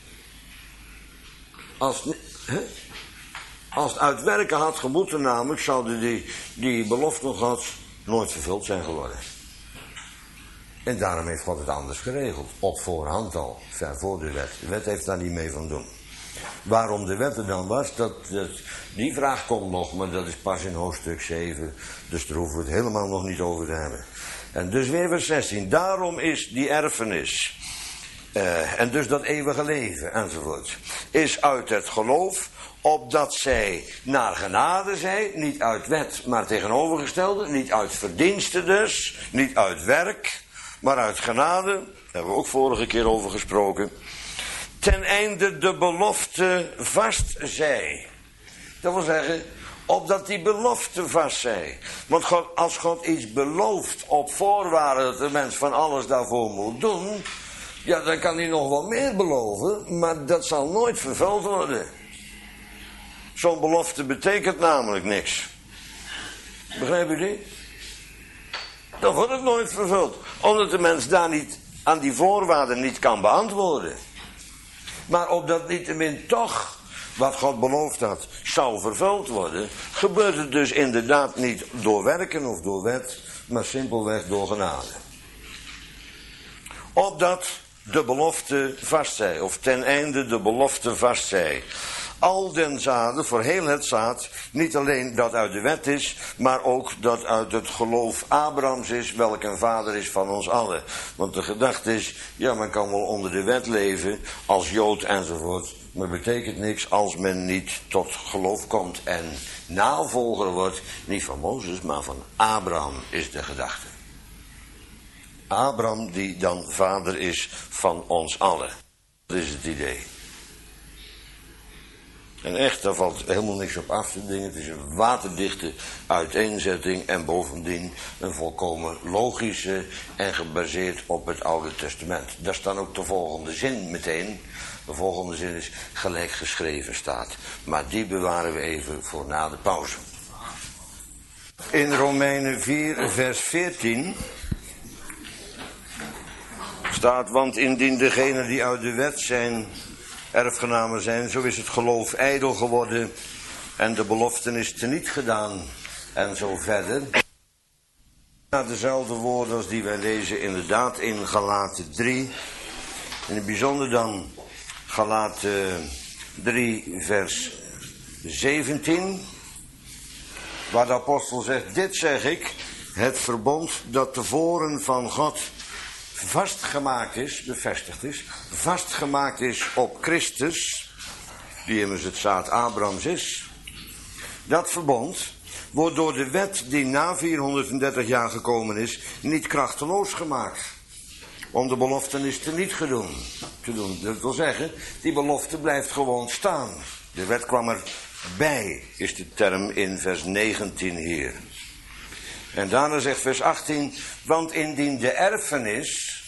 Als, hè? Als het uit werken had gemoeten namelijk, zouden die, die beloften Gods nooit vervuld zijn geworden. En daarom heeft God het anders geregeld. Op voorhand al, ver voor de wet. De wet heeft daar niet mee van doen. Waarom de wet er dan was, dat, dat, die vraag komt nog, maar dat is pas in hoofdstuk zeven. Dus daar hoeven we het helemaal nog niet over te hebben. En dus weer vers zestien. Daarom is die erfenis, uh, en dus dat eeuwige leven, enzovoort, is uit het geloof, opdat zij naar genade zij, niet uit wet, maar tegenovergestelde, niet uit verdiensten dus, niet uit werk, maar uit genade, daar hebben we ook vorige keer over gesproken, ten einde de belofte vast zij. Dat wil zeggen, opdat die belofte vast zij. Want God, als God iets belooft op voorwaarde dat de mens van alles daarvoor moet doen, ja, dan kan hij nog wel meer beloven, maar dat zal nooit vervuld worden. Zo'n belofte betekent namelijk niks. Begrijp je die? Dan wordt het nooit vervuld. Omdat de mens daar niet aan die voorwaarden niet kan beantwoorden. Maar opdat niettemin toch wat God beloofd had zou vervuld worden, gebeurt het dus inderdaad niet door werken of door wet, maar simpelweg door genade. Opdat de belofte vastzij, of ten einde de belofte vastzij. Al den zaden, voor heel het zaad, niet alleen dat uit de wet is, maar ook dat uit het geloof Abrahams is, welk een vader is van ons allen. Want de gedachte is, ja, men kan wel onder de wet leven, als Jood enzovoort, maar betekent niks als men niet tot geloof komt en navolger wordt, niet van Mozes, maar van Abraham is de gedachte. Abraham die dan vader is van ons allen. Dat is het idee. En echt, daar valt helemaal niks op af te dingen. Het is een waterdichte uiteenzetting en bovendien een volkomen logische en gebaseerd op het Oude Testament. Daar staat ook de volgende zin meteen. De volgende zin is gelijk geschreven staat. Maar die bewaren we even voor na de pauze. In Romeinen vier vers veertien staat, want indien degenen die uit de wet zijn erfgenamen zijn, zo is het geloof ijdel geworden en de beloften is teniet gedaan en zo verder. Dezelfde woorden als die wij lezen inderdaad in Galaten drie. In het bijzonder dan Galaten drie vers zeventien. Waar de apostel zegt, dit zeg ik, het verbond dat tevoren van God vastgemaakt is, bevestigd is, vastgemaakt is op Christus, die immers het zaad Abrahams is. Dat verbond wordt door de wet die na vierhonderddertig jaar gekomen is, niet krachteloos gemaakt. Om de beloftenis te niet te doen. te doen. Dat wil zeggen, die belofte blijft gewoon staan. De wet kwam erbij, is de term in vers negentien hier. En daarna zegt vers achttien, want indien de erfenis,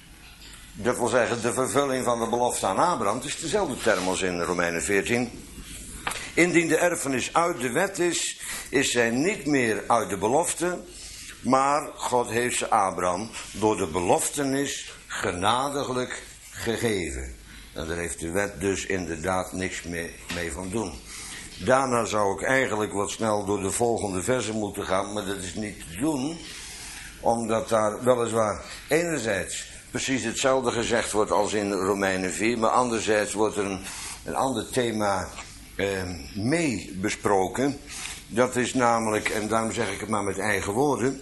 dat wil zeggen de vervulling van de belofte aan Abraham, het is dezelfde term als in Romeinen veertien. Indien de erfenis uit de wet is, is zij niet meer uit de belofte, maar God heeft ze Abraham door de beloftenis genadiglijk gegeven. En daar heeft de wet dus inderdaad niks meer mee van doen. Daarna zou ik eigenlijk wat snel door de volgende versen moeten gaan, maar dat is niet te doen, omdat daar weliswaar enerzijds precies hetzelfde gezegd wordt als in Romeinen vier, maar anderzijds wordt er een, een ander thema eh, mee besproken. Dat is namelijk, en daarom zeg ik het maar met eigen woorden,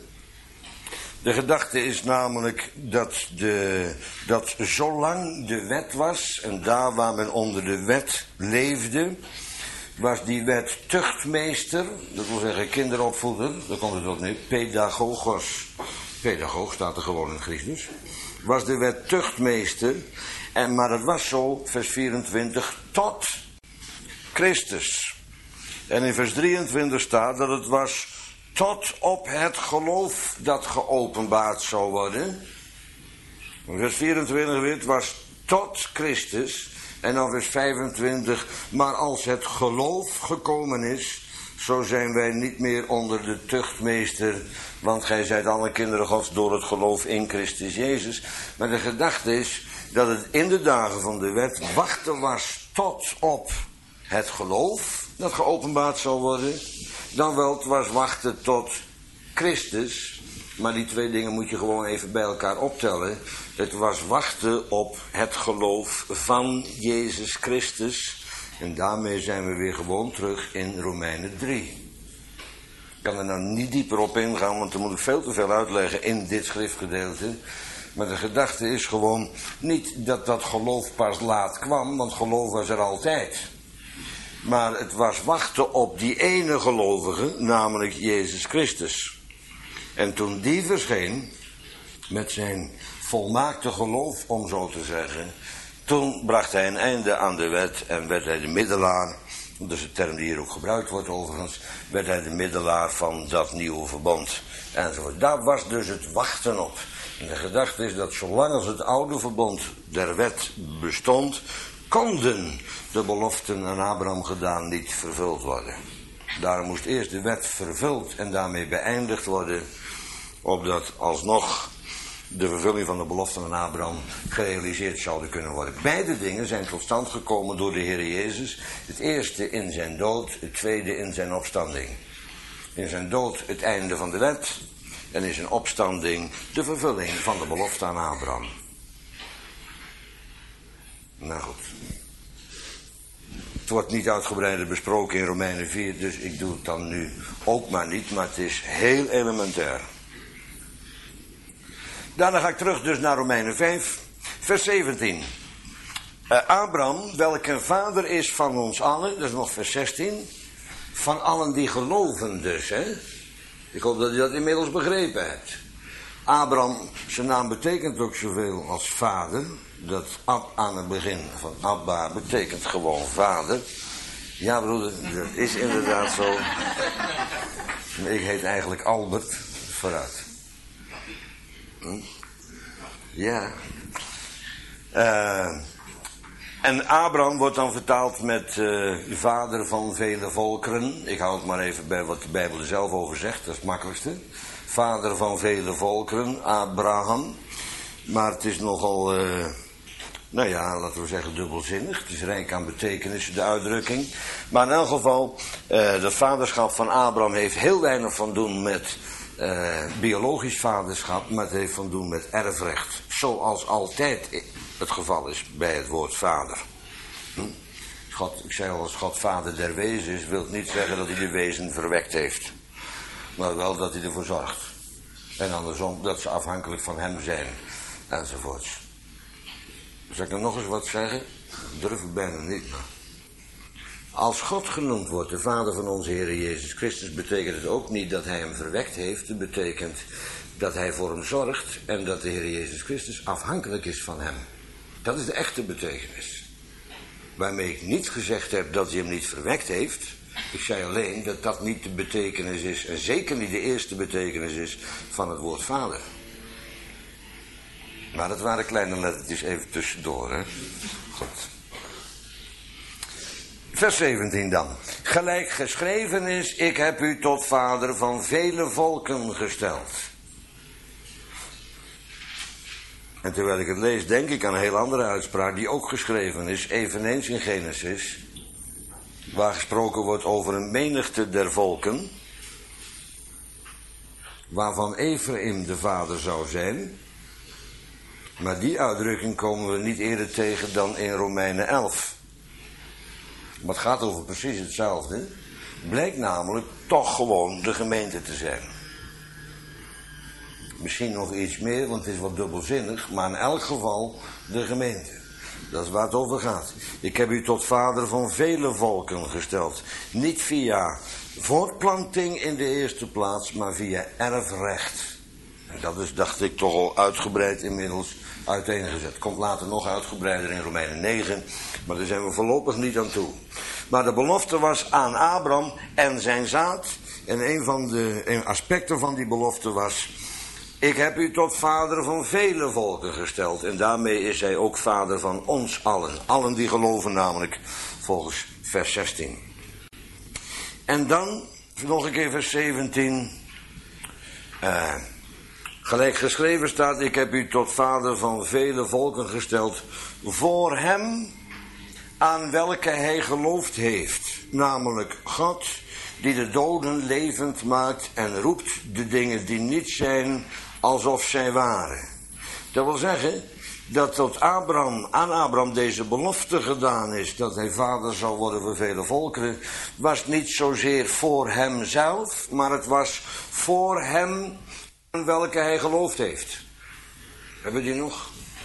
de gedachte is namelijk dat, de, dat zolang de wet was, en daar waar men onder de wet leefde, was die wet tuchtmeester, dat wil zeggen kinderopvoeder, daar komt het ook nu, pedagogos, pedagoog staat er gewoon in het Grieks dus, was de wet tuchtmeester, en, maar het was zo, vers vierentwintig, tot Christus. En in vers drieëntwintig staat dat het was tot op het geloof dat geopenbaard zou worden. In vers vierentwintig weer, het was tot Christus. En dan vers vijfentwintig, maar als het geloof gekomen is, zo zijn wij niet meer onder de tuchtmeester, want gij zijt alle kinderen Gods door het geloof in Christus Jezus. Maar de gedachte is dat het in de dagen van de wet wachten was tot op het geloof dat geopenbaard zou worden. Dan wel, het was wachten tot Christus. Maar die twee dingen moet je gewoon even bij elkaar optellen. Het was wachten op het geloof van Jezus Christus. En daarmee zijn we weer gewoon terug in Romeinen drie. Ik kan er nou niet dieper op ingaan, want dan moet ik veel te veel uitleggen in dit schriftgedeelte. Maar de gedachte is gewoon niet dat dat geloof pas laat kwam, want geloof was er altijd. Maar het was wachten op die ene gelovige, namelijk Jezus Christus. En toen die verscheen, met zijn volmaakte geloof, om zo te zeggen, toen bracht hij een einde aan de wet en werd hij de middelaar, dat is de term die hier ook gebruikt wordt overigens, werd hij de middelaar van dat nieuwe verbond. Enzovoort. Daar was dus het wachten op. En de gedachte is dat zolang als het oude verbond der wet bestond, konden de beloften aan Abraham gedaan niet vervuld worden. Daarom moest eerst de wet vervuld en daarmee beëindigd worden, opdat alsnog de vervulling van de beloften aan Abraham gerealiseerd zouden kunnen worden. Beide dingen zijn tot stand gekomen door de Heer Jezus. Het eerste in zijn dood, het tweede in zijn opstanding. In zijn dood het einde van de wet en in zijn opstanding de vervulling van de belofte aan Abraham. Nou goed. Het wordt niet uitgebreider besproken in Romeinen vier, dus ik doe het dan nu ook maar niet, maar het is heel elementair. Daarna ga ik terug dus naar Romeinen vijf, vers zeventien. Uh, Abraham, welke vader is van ons allen, dat is nog vers zestien, van allen die geloven dus, hè. Ik hoop dat je dat inmiddels begrepen hebt. Abraham, zijn naam betekent ook zoveel als vader. Dat Ab aan het begin van Abba betekent gewoon vader. Ja broeder, dat is inderdaad zo. Ik heet eigenlijk Albert. Vooruit. Hm? Ja. Uh, en Abraham wordt dan vertaald met uh, vader van vele volkeren. Ik hou het maar even bij wat de Bijbel er zelf over zegt. Dat is het makkelijkste. Vader van vele volkeren, Abraham. Maar het is nogal, uh, nou ja, laten we zeggen dubbelzinnig. Het is rijk aan betekenis, de uitdrukking. Maar in elk geval, uh, dat vaderschap van Abraham heeft heel weinig van doen met uh, biologisch vaderschap, maar het heeft van doen met erfrecht. Zoals altijd het geval is bij het woord vader. Hm? God, ik zei al, als God vader der wezen is, wil niet zeggen dat hij de wezen verwekt heeft. Maar wel dat hij ervoor zorgt. En andersom, dat ze afhankelijk van hem zijn. Enzovoorts. Zal ik er nog eens wat zeggen? Dat durf ik bijna niet, maar... Als God genoemd wordt, de vader van onze Heer Jezus Christus, betekent het ook niet dat hij hem verwekt heeft. Het betekent dat hij voor hem zorgt en dat de Heer Jezus Christus afhankelijk is van hem. Dat is de echte betekenis. Waarmee ik niet gezegd heb dat hij hem niet verwekt heeft. Ik zei alleen dat dat niet de betekenis is, en zeker niet de eerste betekenis is van het woord vader. Maar dat waren kleine lettertjes even tussendoor, hè. Goed. Vers zeventien dan. Gelijk geschreven is, ik heb u tot vader van vele volken gesteld. En terwijl ik het lees, denk ik aan een heel andere uitspraak die ook geschreven is, eveneens in Genesis, waar gesproken wordt over een menigte der volken, waarvan Ephraim de vader zou zijn. Maar die uitdrukking komen we niet eerder tegen dan in Romeinen elf. Maar het gaat over precies hetzelfde. Blijkt namelijk toch gewoon de gemeente te zijn. Misschien nog iets meer, want het is wat dubbelzinnig, maar in elk geval de gemeente. Dat is waar het over gaat. Ik heb u tot vader van vele volken gesteld. Niet via voortplanting in de eerste plaats, maar via erfrecht. En dat is, dacht ik, toch al uitgebreid inmiddels uiteengezet. Komt later nog uitgebreider in Romeinen negen, maar daar zijn we voorlopig niet aan toe. Maar de belofte was aan Abraham en zijn zaad. En een van de aspecten van die belofte was: ik heb u tot vader van vele volken gesteld. En daarmee is hij ook vader van ons allen. Allen die geloven namelijk, volgens vers zestien. En dan, nog een keer vers zeventien. Uh, gelijk geschreven staat, ik heb u tot vader van vele volken gesteld. Voor hem aan welke hij geloofd heeft. Namelijk God, die de doden levend maakt en roept de dingen die niet zijn alsof zij waren. Dat wil zeggen dat tot Abraham, aan Abraham deze belofte gedaan is, dat hij vader zou worden voor vele volkeren, was niet zozeer voor hemzelf, maar het was voor hem aan welke hij geloofd heeft. Hebben we die nog?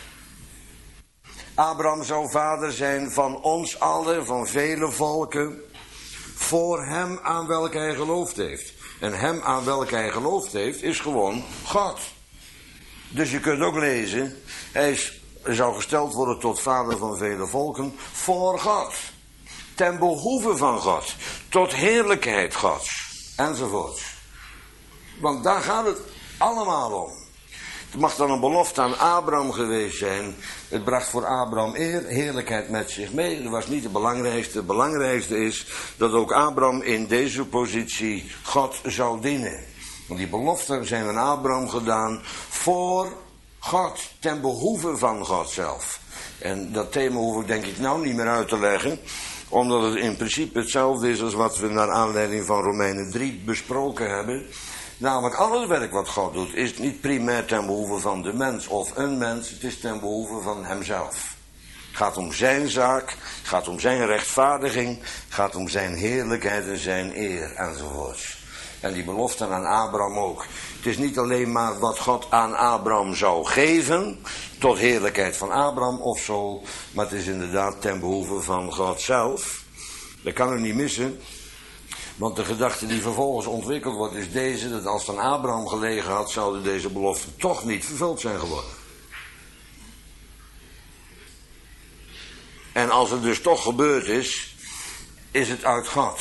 Abraham zou vader zijn van ons allen, van vele volken, voor hem aan welke hij geloofd heeft. En hem aan welke hij geloofd heeft, is gewoon God. Dus je kunt ook lezen, hij is, zou gesteld worden tot vader van vele volken, voor God. Ten behoeve van God, tot heerlijkheid Gods, enzovoorts. Want daar gaat het allemaal om. Het mag dan een belofte aan Abraham geweest zijn. Het bracht voor Abraham eer, heerlijkheid met zich mee. Dat was niet het belangrijkste. Het belangrijkste is dat ook Abraham in deze positie God zou dienen. Want die beloften zijn aan Abraham gedaan voor God, ten behoeve van God zelf. En dat thema hoef ik denk ik nou niet meer uit te leggen, omdat het in principe hetzelfde is als wat we naar aanleiding van Romeinen drie besproken hebben. Namelijk, al het werk wat God doet, is niet primair ten behoeve van de mens of een mens, het is ten behoeve van hemzelf. Het gaat om zijn zaak, het gaat om zijn rechtvaardiging, het gaat om zijn heerlijkheid en zijn eer, enzovoorts. En die beloften aan Abraham ook. Het is niet alleen maar wat God aan Abraham zou geven, tot heerlijkheid van Abraham of zo, maar het is inderdaad ten behoeve van God zelf. Dat kan u niet missen. Want de gedachte die vervolgens ontwikkeld wordt is deze, dat als het aan Abraham gelegen had, zouden deze beloften toch niet vervuld zijn geworden. En als het dus toch gebeurd is, is het uit God.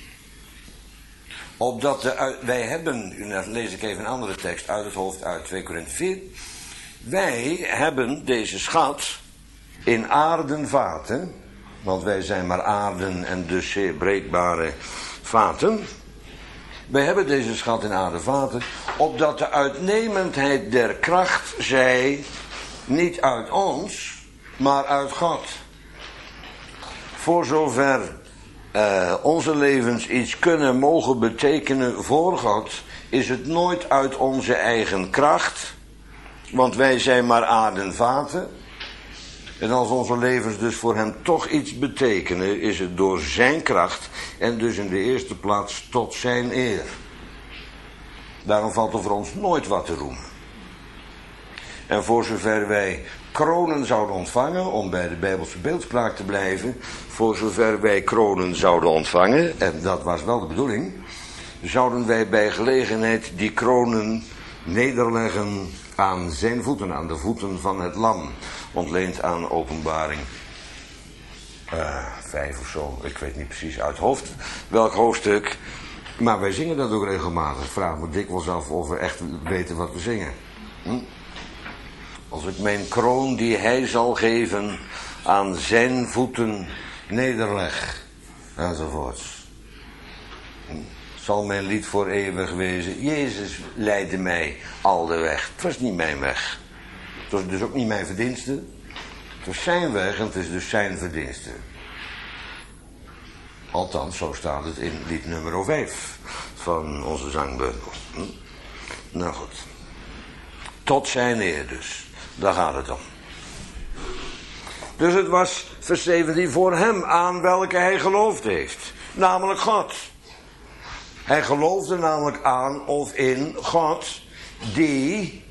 Opdat de, wij hebben, nu lees ik even een andere tekst uit het hoofd uit twee Korinthe vier. Wij hebben deze schat in aarden vaten, want wij zijn maar aarden en dus zeer breekbare vaten. Wij hebben deze schat in aarden vaten, opdat de uitnemendheid der kracht zij niet uit ons, maar uit God. Voor zover uh, onze levens iets kunnen mogen betekenen voor God, is het nooit uit onze eigen kracht, want wij zijn maar aarde en vaten. En als onze levens dus voor hem toch iets betekenen, is het door zijn kracht en dus in de eerste plaats tot zijn eer. Daarom valt er voor ons nooit wat te roemen. En voor zover wij kronen zouden ontvangen, om bij de Bijbelse beeldspraak te blijven, voor zover wij kronen zouden ontvangen, en dat was wel de bedoeling, zouden wij bij gelegenheid die kronen nederleggen aan zijn voeten, aan de voeten van het lam, ontleend aan Openbaring uh, vijf of zo, ik weet niet precies uit hoofd welk hoofdstuk, maar wij zingen dat ook regelmatig. Ik vraag me dikwijls af of we echt weten wat we zingen. Hm? Als ik mijn kroon die hij zal geven aan zijn voeten nederleg, enzovoorts. Hm? Zal mijn lied voor eeuwig wezen. Jezus leidde mij al de weg. Het was niet mijn weg. Het was dus ook niet mijn verdienste. Het was zijn weg en het is dus zijn verdienste. Althans, zo staat het in lied nummer vijf van onze zangbundel. Hm? Nou goed. Tot zijn eer dus. Daar gaat het om. Dus het was, vers zeventien, voor hem aan welke hij geloofd heeft. Namelijk God. Hij geloofde namelijk aan of in God die...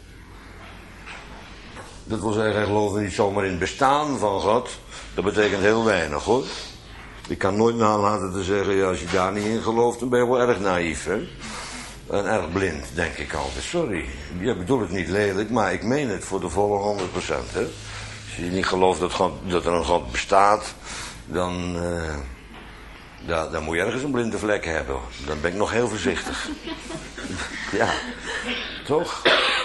Dat wil zeggen, hij geloofde niet zomaar in het bestaan van God. Dat betekent heel weinig, hoor. Ik kan nooit nalaten te zeggen, ja, als je daar niet in gelooft, dan ben je wel erg naïef, hè. En erg blind, denk ik altijd. Sorry, ik bedoel het niet lelijk, maar ik meen het voor de volle honderd procent, hè. Als je niet gelooft dat, God, dat er een God bestaat, dan... Uh, ja, dan moet je ergens een blinde vlek hebben. Dan ben ik nog heel voorzichtig. Ja, toch?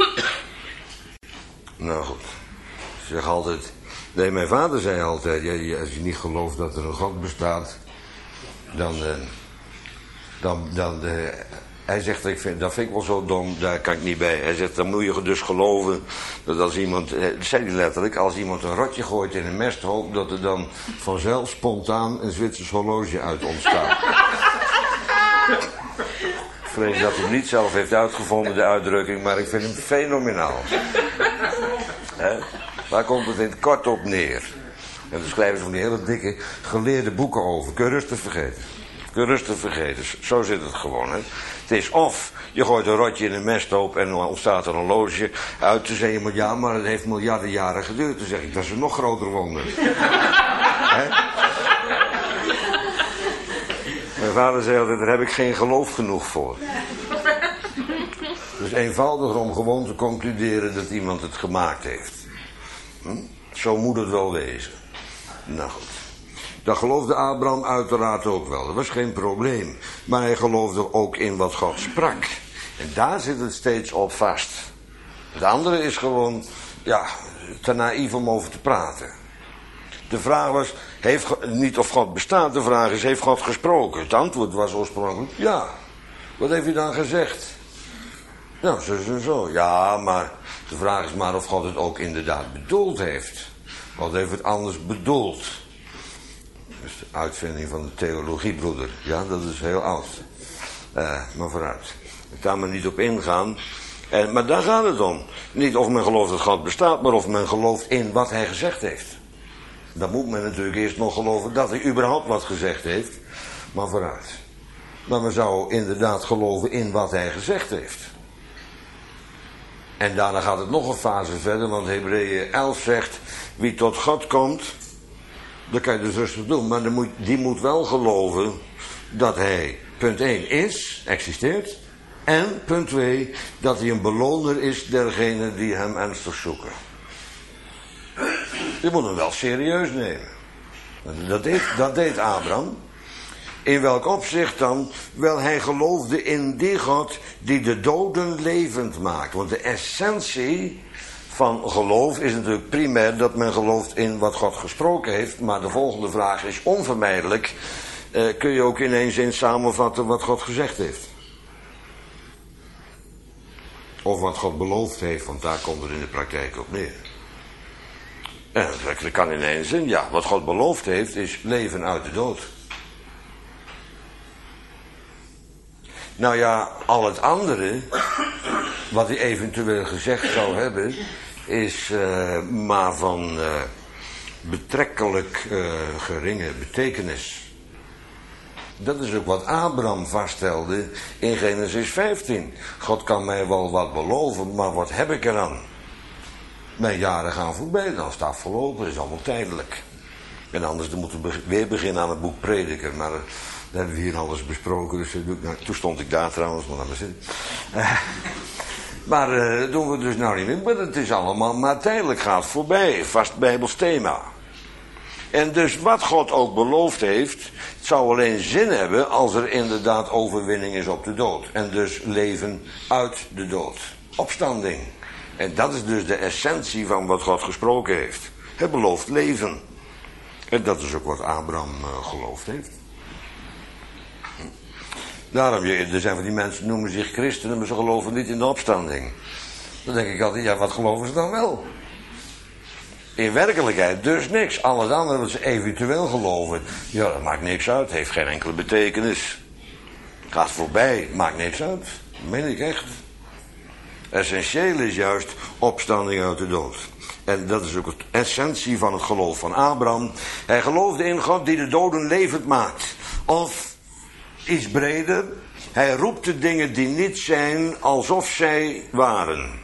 Nou goed. Ik zeg altijd... Nee, mijn vader zei altijd... Ja, als je niet gelooft dat er een God bestaat... Dan... Uh, dan, dan uh, hij zegt, ik vind, dat vind ik wel zo dom, daar kan ik niet bij. Hij zegt, dan moet je dus geloven dat als iemand, dat zei hij letterlijk, als iemand een rotje gooit in een mesthoop, dat er dan vanzelf spontaan een Zwitsers horloge uit ontstaat. Ik vrees dat hij hem niet zelf heeft uitgevonden, de uitdrukking, maar ik vind hem fenomenaal. He? Waar komt het in het kort op neer? En dan schrijven ze van die hele dikke geleerde boeken over. Kun je rustig vergeten. Kun je rustig vergeten. Zo zit het gewoon, hè. Het is of je gooit een rotje in een mesthoop en dan ontstaat er een horloge uit te zeggen, ja, maar het heeft miljarden jaren geduurd. Dan zeg ik, dat is een nog groter wonder. Hè? Mijn vader zei altijd, daar heb ik geen geloof genoeg voor. Dus eenvoudiger om gewoon te concluderen dat iemand het gemaakt heeft. Hm? Zo moet het wel wezen. Nou goed. Dat geloofde Abraham uiteraard ook wel. Dat was geen probleem. Maar hij geloofde ook in wat God sprak. En daar zit het steeds op vast. Het andere is gewoon, ja, te naïef om over te praten. De vraag was, heeft God, niet of God bestaat, de vraag is, heeft God gesproken? Het antwoord was oorspronkelijk, ja. Wat heeft hij dan gezegd? Nou, zo en zo. Ja, maar de vraag is maar of God het ook inderdaad bedoeld heeft. God heeft het anders bedoeld. Dat is de uitvinding van de theologiebroeder. Ja, dat is heel oud. Uh, maar vooruit. Ik kan er niet op ingaan. En, maar daar gaat het om. Niet of men gelooft dat God bestaat, maar of men gelooft in wat hij gezegd heeft. Dan moet men natuurlijk eerst nog geloven dat hij überhaupt wat gezegd heeft. Maar vooruit. Maar men zou inderdaad geloven in wat hij gezegd heeft. En daarna gaat het nog een fase verder, want Hebreeën elf zegt, wie tot God komt, dat kan je dus rustig doen, maar moet, die moet wel geloven dat hij, punt één, is, existeert, en punt twee, dat hij een beloner is dergenen die hem ernstig zoeken. Je moet hem wel serieus nemen. Dat deed, dat deed Abraham. In welk opzicht dan? Wel, hij geloofde in die God die de doden levend maakt. Want de essentie van geloof is natuurlijk primair dat men gelooft in wat God gesproken heeft. Maar de volgende vraag is onvermijdelijk. Uh, kun je ook in één zin samenvatten wat God gezegd heeft? Of wat God beloofd heeft, want daar komt het in de praktijk op neer. En dat kan in één zin, ja. Wat God beloofd heeft is leven uit de dood. Nou ja, al het andere, wat hij eventueel gezegd zou hebben, is uh, maar van uh, betrekkelijk uh, geringe betekenis. Dat is ook wat Abraham vaststelde in Genesis vijftien. God kan mij wel wat beloven, maar wat heb ik eraan? Mijn jaren gaan voorbij, dan is het afgelopen, dat is allemaal tijdelijk. En anders dan moeten we weer beginnen aan het boek Prediker, maar uh, dat hebben we hier alles besproken, dus uh, nou, toen stond ik daar trouwens, maar laat maar zitten. Uh, maar uh, dat doen we dus nou niet meer, maar het is allemaal maar tijdelijk, gaat voorbij, vast Bijbels thema. En dus wat God ook beloofd heeft, het zou alleen zin hebben als er inderdaad overwinning is op de dood. En dus leven uit de dood. Opstanding. En dat is dus de essentie van wat God gesproken heeft. Hij belooft leven. En dat is ook wat Abraham uh, geloofd heeft. Daarom, er zijn van die mensen noemen zich christenen, maar ze geloven niet in de opstanding. Dan denk ik altijd, ja, wat geloven ze dan wel? In werkelijkheid dus niks. Al het andere wat ze eventueel geloven, ja, dat maakt niks uit. Heeft geen enkele betekenis. Gaat voorbij, maakt niks uit. Dat meen ik echt. Essentieel is juist opstanding uit de dood. En dat is ook de essentie van het geloof van Abraham. Hij geloofde in God die de doden levend maakt. Of iets breder, hij roept de dingen die niet zijn alsof zij waren.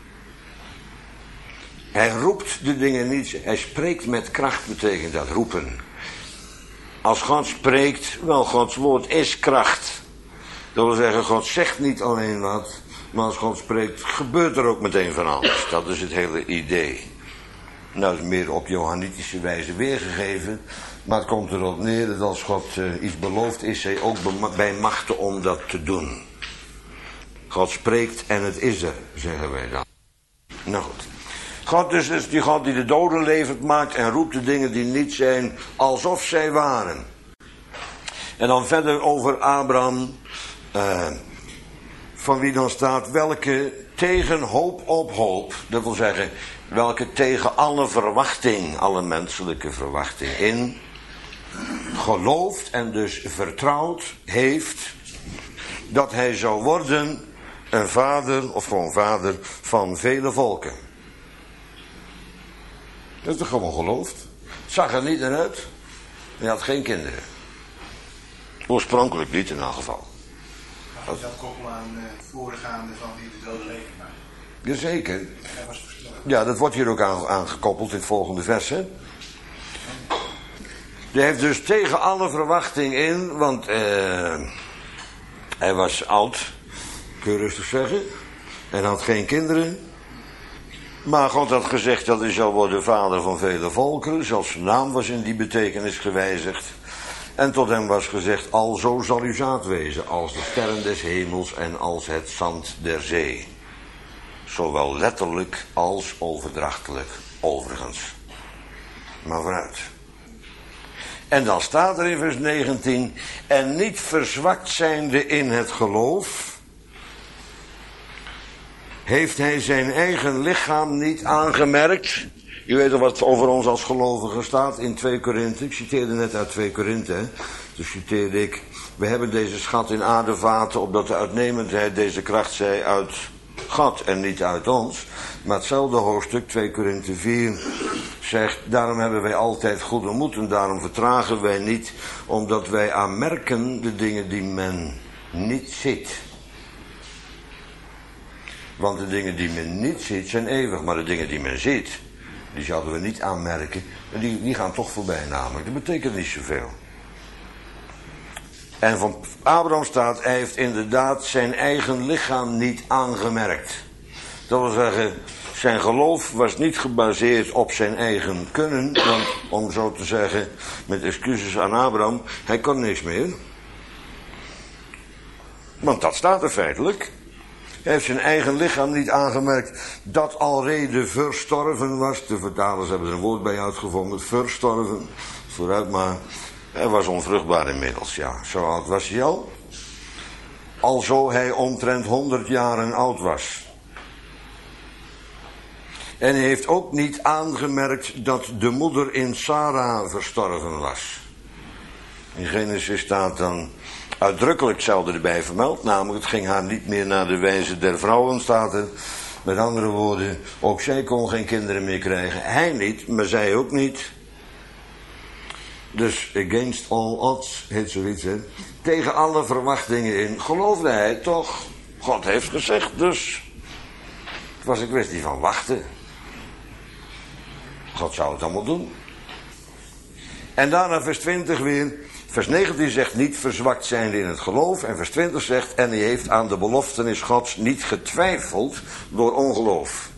Hij roept de dingen niet, hij spreekt met kracht, betekent dat, roepen. Als God spreekt, wel, Gods woord is kracht. Dat wil zeggen, God zegt niet alleen wat, maar als God spreekt, gebeurt er ook meteen van alles. Dat is het hele idee. Nou, dat is meer op johannitische wijze weergegeven, maar het komt erop neer dat als God uh, iets belooft, is hij ook bij machte om dat te doen. God spreekt en het is er, zeggen wij dan. Nou goed. God dus is die God die de doden levend maakt en roept de dingen die niet zijn alsof zij waren. En dan verder over Abraham, uh, van wie dan staat, welke tegen hoop op hoop, dat wil zeggen, welke tegen alle verwachting, alle menselijke verwachting in, gelooft en dus vertrouwd heeft, dat hij zou worden een vader, of gewoon vader, van vele volken. Dat is toch gewoon geloofd? Het zag er niet naar uit. Hij had geen kinderen. Oorspronkelijk niet in elk geval. Mag je dat koppelen aan het voorgaande van wie de doden leven maakt? Jazeker. Hij was verstorven. Ja, dat wordt hier ook aan, aangekoppeld in het volgende vers. Hè? Hij heeft dus tegen alle verwachting in, want uh, hij was oud, kun je rustig zeggen, en had geen kinderen. Maar God had gezegd dat hij zou worden vader van vele volkeren. Zelfs zijn naam was in die betekenis gewijzigd. En tot hem was gezegd, alzo zal uw zaad wezen, als de sterren des hemels en als het zand der zee. Zowel letterlijk als overdrachtelijk, overigens. Maar vooruit. En dan staat er in vers negentien, en niet verzwakt zijnde in het geloof, heeft hij zijn eigen lichaam niet aangemerkt. Je weet al wat over ons als gelovigen staat in twee Korinthe. Ik citeerde net uit twee Korinthe. Dus citeerde ik, we hebben deze schat in aardevaten, opdat de uitnemendheid deze kracht zij uit God en niet uit ons. Maar hetzelfde hoofdstuk, twee Korinthe vier, zegt, daarom hebben wij altijd goede moed en daarom vertragen wij niet, omdat wij aanmerken de dingen die men niet ziet. Want de dingen die men niet ziet zijn eeuwig, maar de dingen die men ziet, die zouden we niet aanmerken. En die, die gaan toch voorbij namelijk. Dat betekent niet zoveel. En van Abraham staat, hij heeft inderdaad zijn eigen lichaam niet aangemerkt. Dat wil zeggen, zijn geloof was niet gebaseerd op zijn eigen kunnen. Want om zo te zeggen, met excuses aan Abraham, hij kon niks meer. Want dat staat er feitelijk. Hij heeft zijn eigen lichaam niet aangemerkt dat alrede verstorven was. De vertalers hebben er een woord bij uitgevonden, verstorven. Vooruit maar, hij was onvruchtbaar inmiddels, ja. Zo oud was hij al. Alzo hij omtrent honderd jaren oud was. En hij heeft ook niet aangemerkt dat de moeder in Sarah verstorven was. In Genesis staat dan, uitdrukkelijk hetzelfde erbij vermeld. Namelijk, het ging haar niet meer naar de wijze der vrouwen, staat er. Met andere woorden, ook zij kon geen kinderen meer krijgen. Hij niet, maar zij ook niet. Dus against all odds, heet zoiets, hè. Tegen alle verwachtingen in geloofde hij toch. God heeft gezegd, dus het was een kwestie van wachten. God zou het allemaal doen. En daarna vers twintig weer. Vers negentien zegt niet verzwakt zijnde in het geloof. En vers twintig zegt, en hij heeft aan de beloftenis Gods niet getwijfeld door ongeloof.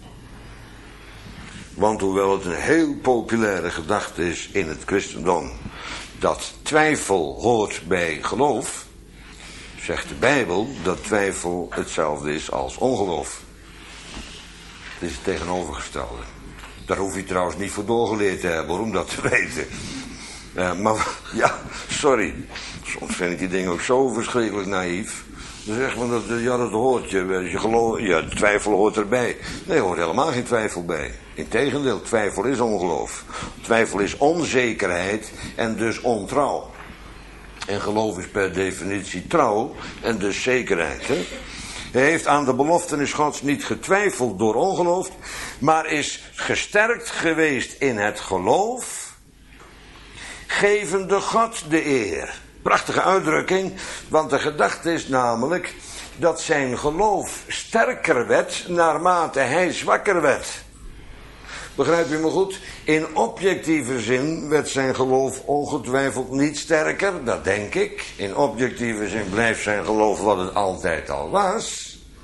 Want hoewel het een heel populaire gedachte is in het christendom, dat twijfel hoort bij geloof, zegt de Bijbel dat twijfel hetzelfde is als ongeloof. Het is het tegenovergestelde. Daar hoef je trouwens niet voor doorgeleerd te hebben om dat te weten. Uh, maar ja, sorry. Soms vind ik die dingen ook zo verschrikkelijk naïef. Dan zegt men dat, ja, dat hoort je. je geloof, ja, twijfel hoort erbij. Nee, er hoort helemaal geen twijfel bij. Integendeel, twijfel is ongeloof. Twijfel is onzekerheid en dus ontrouw. En geloof is per definitie trouw en dus zekerheid. Hè? Hij heeft aan de beloftenis Gods niet getwijfeld door ongeloof, maar is gesterkt geweest in het geloof, gevende God de eer. Prachtige uitdrukking, want de gedachte is namelijk dat zijn geloof sterker werd naarmate hij zwakker werd. Begrijp je me goed? In objectieve zin werd zijn geloof ongetwijfeld niet sterker, dat denk ik. In objectieve zin blijft zijn geloof wat het altijd al was.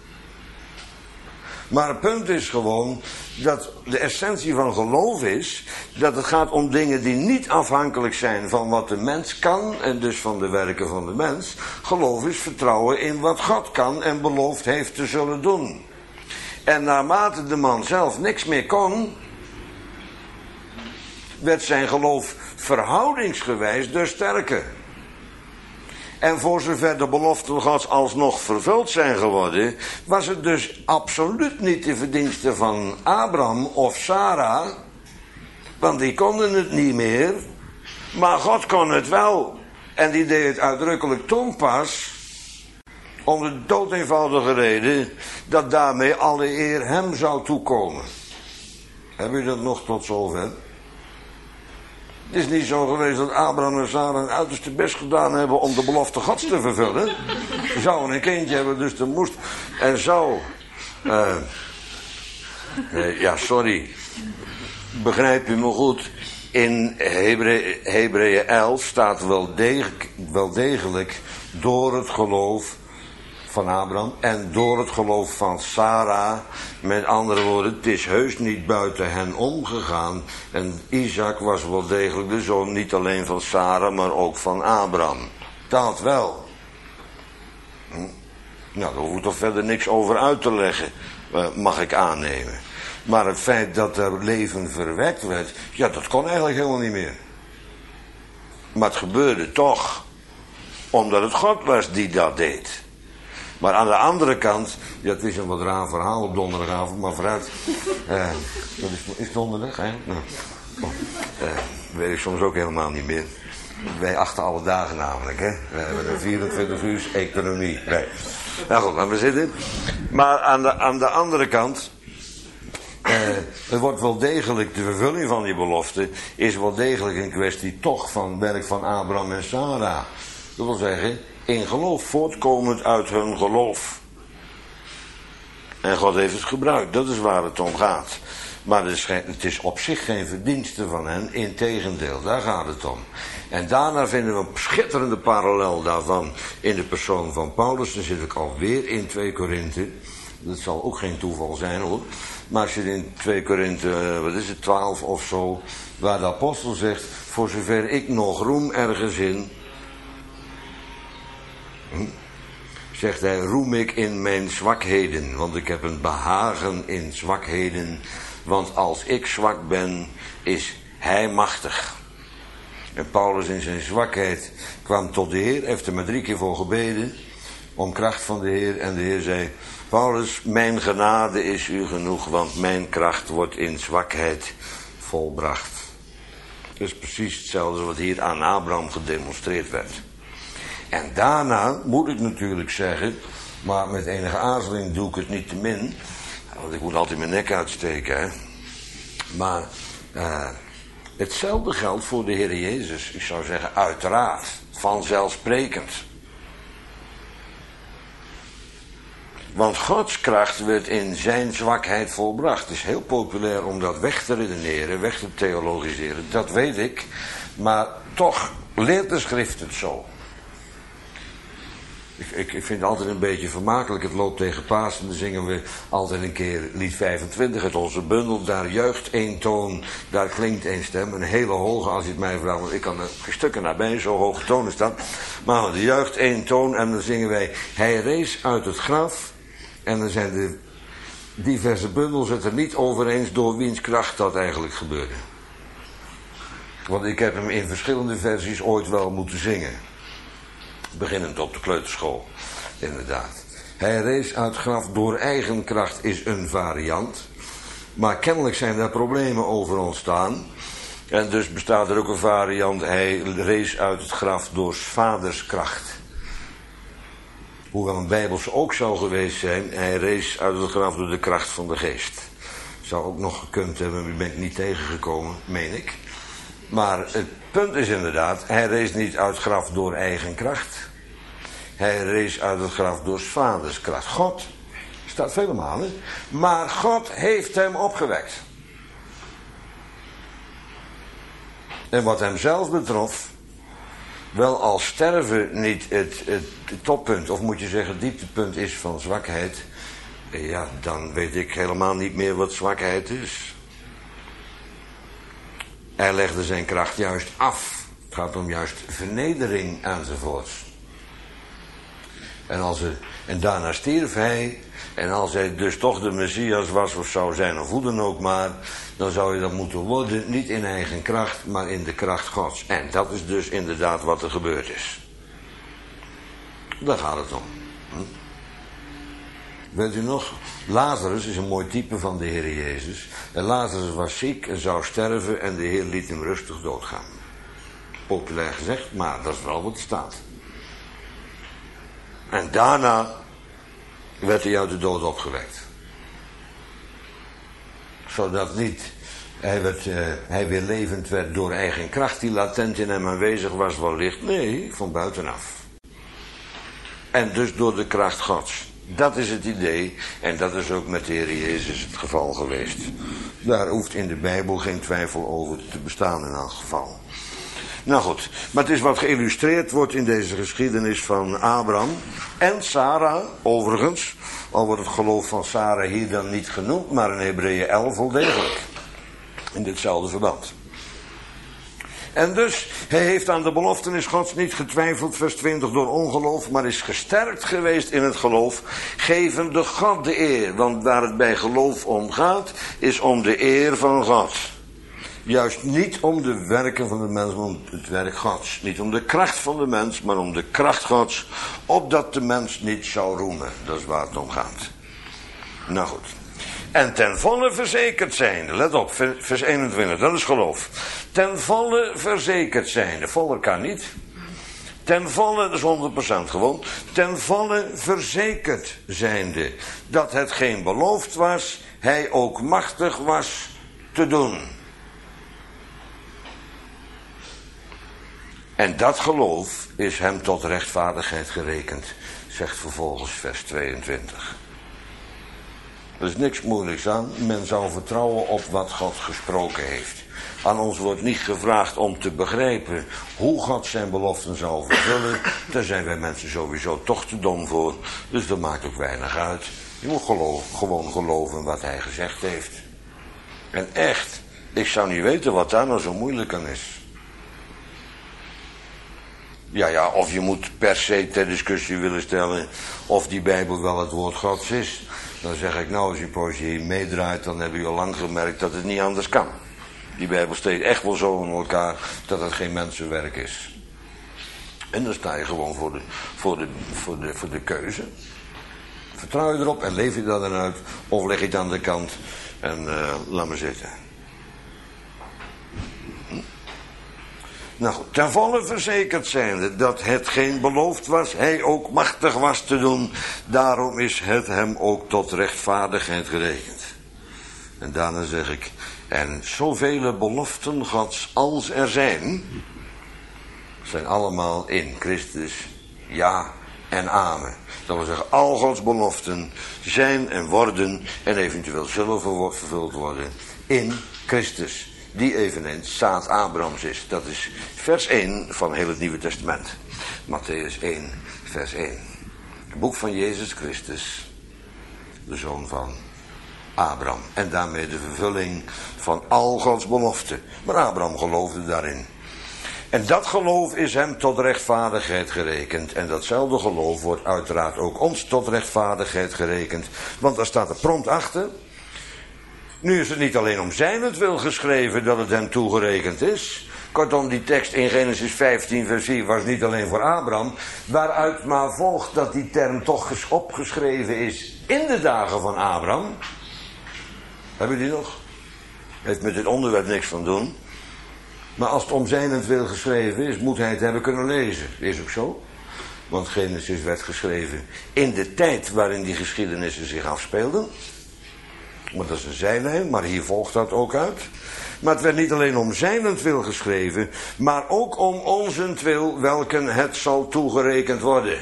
Maar het punt is gewoon dat de essentie van geloof is dat het gaat om dingen die niet afhankelijk zijn van wat de mens kan en dus van de werken van de mens. Geloof is vertrouwen in wat God kan en beloofd heeft te zullen doen. En naarmate de man zelf niks meer kon, werd zijn geloof verhoudingsgewijs dus sterker. En voor zover de beloften Gods alsnog vervuld zijn geworden, was het dus absoluut niet de verdienste van Abraham of Sarah, want die konden het niet meer, maar God kon het wel. En die deed het uitdrukkelijk toen pas, om de doodeenvoudige reden dat daarmee alle eer hem zou toekomen. Hebben jullie dat nog tot zover? Het is niet zo geweest dat Abraham en Sarah hun uiterste best gedaan hebben om de belofte Gods te vervullen. Ze zouden een kindje hebben, dus er moest. En zo. Uh, uh, ja, sorry. Begrijp je me goed? In Hebre- Hebreeën elf staat wel degelijk, wel degelijk door het geloof van Abraham en door het geloof van Sarah. Met andere woorden, het is heus niet buiten hen omgegaan. En Isaac was wel degelijk de zoon niet alleen van Sarah, maar ook van Abraham. Dat wel. Hm? Nou, daar hoef ik toch verder niks over uit te leggen, mag ik aannemen. Maar het feit dat er leven verwekt werd, ja, dat kon eigenlijk helemaal niet meer. Maar het gebeurde toch, omdat het God was die dat deed. Maar aan de andere kant, ja, het is een wat raar verhaal op donderdagavond, maar vooruit. Uh, dat is, is donderdag, hè? Nou, oh, uh, weet ik soms ook helemaal niet meer. Wij achten alle dagen namelijk, hè? We hebben een vierentwintig uur economie. Nee. Nou goed, laten we zitten. Maar aan de, aan de andere kant, uh, het wordt wel degelijk, de vervulling van die belofte is wel degelijk een kwestie toch van werk van Abraham en Sarah. Dat wil zeggen, in geloof, voortkomend uit hun geloof. En God heeft het gebruikt, dat is waar het om gaat. Maar het is, het is op zich geen verdienste van hen, integendeel, daar gaat het om. En daarna vinden we een schitterende parallel daarvan in de persoon van Paulus. Dan zit ik alweer in twee Korinthe. Dat zal ook geen toeval zijn hoor. Maar als je in twee Korinthe, wat is het, twaalf of zo, waar de apostel zegt, voor zover ik nog roem ergens in, hm, zegt hij, roem ik in mijn zwakheden, want ik heb een behagen in zwakheden, want als ik zwak ben, is hij machtig. En Paulus in zijn zwakheid kwam tot de Heer, heeft er maar drie keer voor gebeden, om kracht van de Heer, en de Heer zei, Paulus, mijn genade is u genoeg, want mijn kracht wordt in zwakheid volbracht. Dat is precies hetzelfde wat hier aan Abraham gedemonstreerd werd. En daarna moet ik natuurlijk zeggen, maar met enige aarzeling doe ik het niet te min, want ik moet altijd mijn nek uitsteken, hè. Maar uh, hetzelfde geldt voor de Heer Jezus. Ik zou zeggen, uiteraard, vanzelfsprekend. Want Gods kracht werd in zijn zwakheid volbracht. Het is heel populair om dat weg te redeneren, weg te theologiseren. Dat weet ik. Maar toch leert de schrift het zo. Ik, ik, ik vind het altijd een beetje vermakelijk. Het loopt tegen Pasen. Dan zingen we altijd een keer lied vijfentwintig uit onze bundel. Daar juicht één toon, daar klinkt één stem. Een hele hoge, als je het mij vraagt. Want ik kan er stukken nabij, zo hoge toon is dat. Maar er juicht één toon en dan zingen wij. Hij rees uit het graf. En dan zijn de diverse bundels het er niet over eens door wiens kracht dat eigenlijk gebeurde. Want ik heb hem in verschillende versies ooit wel moeten zingen. Beginnend op de kleuterschool, inderdaad. Hij rees uit het graf door eigen kracht is een variant. Maar kennelijk zijn daar problemen over ontstaan. En dus bestaat er ook een variant. Hij rees uit het graf door 's vaders kracht. Hoewel een bijbels ook zou geweest zijn. Hij rees uit het graf door de kracht van de geest. Zou ook nog gekund hebben, maar die ben ik niet tegengekomen, meen ik. Maar het punt is inderdaad, hij rees niet uit het graf door eigen kracht. Hij rees uit het graf door 's vaders kracht. God, staat vele malen, maar God heeft hem opgewekt. En wat hem zelf betrof, wel als sterven niet het, het, het toppunt, of moet je zeggen het dieptepunt is van zwakheid, ja, dan weet ik helemaal niet meer wat zwakheid is. Hij legde zijn kracht juist af. Het gaat om juist vernedering enzovoorts. En, als er, en daarna stierf hij. En als hij dus toch de Messias was of zou zijn of hoe dan ook maar, dan zou je dat moeten worden, niet in eigen kracht, maar in de kracht Gods. En dat is dus inderdaad wat er gebeurd is. Daar gaat het om. Hm? Weet u nog? Lazarus is een mooi type van de Heer Jezus. En Lazarus was ziek en zou sterven en de Heer liet hem rustig doodgaan. Populair gezegd, maar dat is wel wat er staat. En daarna werd hij uit de dood opgewekt. Zodat niet hij, werd, uh, hij weer levend werd door eigen kracht die latent in hem aanwezig was wellicht. Nee, van buitenaf. En dus door de kracht Gods. Dat is het idee en dat is ook met de Heer Jezus het geval geweest. Daar hoeft in de Bijbel geen twijfel over te bestaan in elk geval. Nou goed, maar het is wat geïllustreerd wordt in deze geschiedenis van Abraham en Sarah, overigens. Al wordt het geloof van Sarah hier dan niet genoemd, maar in Hebreeën elf wel degelijk. In ditzelfde verband. En dus, hij heeft aan de beloftenis Gods niet getwijfeld, vers twintig, door ongeloof, maar is gesterkt geweest in het geloof, gevende God de eer. Want waar het bij geloof om gaat, is om de eer van God. Juist niet om de werken van de mens, maar om het werk Gods. Niet om de kracht van de mens, maar om de kracht Gods, opdat de mens niet zou roemen. Dat is waar het om gaat. Nou goed. En ten volle verzekerd zijnde, let op, vers eenentwintig, dat is geloof. Ten volle verzekerd zijnde, voller kan niet. Ten volle, dat is honderd procent gewoon. Ten volle verzekerd zijnde, dat hetgeen beloofd was, hij ook machtig was te doen. En dat geloof is hem tot rechtvaardigheid gerekend, zegt vervolgens vers tweeëntwintig. Er is niks moeilijks aan. Men zou vertrouwen op wat God gesproken heeft. Aan ons wordt niet gevraagd om te begrijpen hoe God zijn beloften zal vervullen. Daar zijn wij mensen sowieso toch te dom voor. Dus dat maakt ook weinig uit. Je moet geloof, gewoon geloven wat hij gezegd heeft. En echt, ik zou niet weten wat daar nou zo moeilijk aan is. Ja, ja, of je moet per se ter discussie willen stellen of die Bijbel wel het woord Gods is. Dan zeg ik, nou, als je poosje hier meedraait, dan hebben jullie al lang gemerkt dat het niet anders kan. Die Bijbel steekt echt wel zo in elkaar dat het geen mensenwerk is. En dan sta je gewoon voor de, voor de, voor de, voor de keuze. Vertrouw je erop en leef je dat dan uit, of leg je het aan de kant en uh, laat me zitten. Hm? Nou goed, ten volle verzekerd zijnde dat hetgeen beloofd was, hij ook machtig was te doen. Daarom is het hem ook tot rechtvaardigheid gerekend. En daarna zeg ik, en zoveel beloften Gods als er zijn, zijn allemaal in Christus, ja en amen. Dat wil zeggen, al Gods beloften zijn en worden en eventueel zullen vervuld worden in Christus. Die eveneens zaad Abrahams is. Dat is vers één van heel het Nieuwe Testament. Matthäus één, vers één. Het boek van Jezus Christus, de zoon van Abraham. En daarmee de vervulling van al Gods beloften. Maar Abraham geloofde daarin. En dat geloof is hem tot rechtvaardigheid gerekend. En datzelfde geloof wordt uiteraard ook ons tot rechtvaardigheid gerekend. Want daar staat er prompt achter. Nu is het niet alleen om zijnentwil geschreven dat het hem toegerekend is. Kortom, die tekst in Genesis vijftien vers vier was niet alleen voor Abraham. Waaruit maar volgt dat die term toch opgeschreven is in de dagen van Abraham. Hebben die nog? Heeft met dit onderwerp niks van doen. Maar als het om zijnentwil geschreven is, moet hij het hebben kunnen lezen. Is ook zo. Want Genesis werd geschreven in de tijd waarin die geschiedenissen zich afspeelden. Maar dat is een zijlijn, maar hier volgt dat ook uit. Maar het werd niet alleen om zijnentwil geschreven, maar ook om onzentwil, welken het zal toegerekend worden.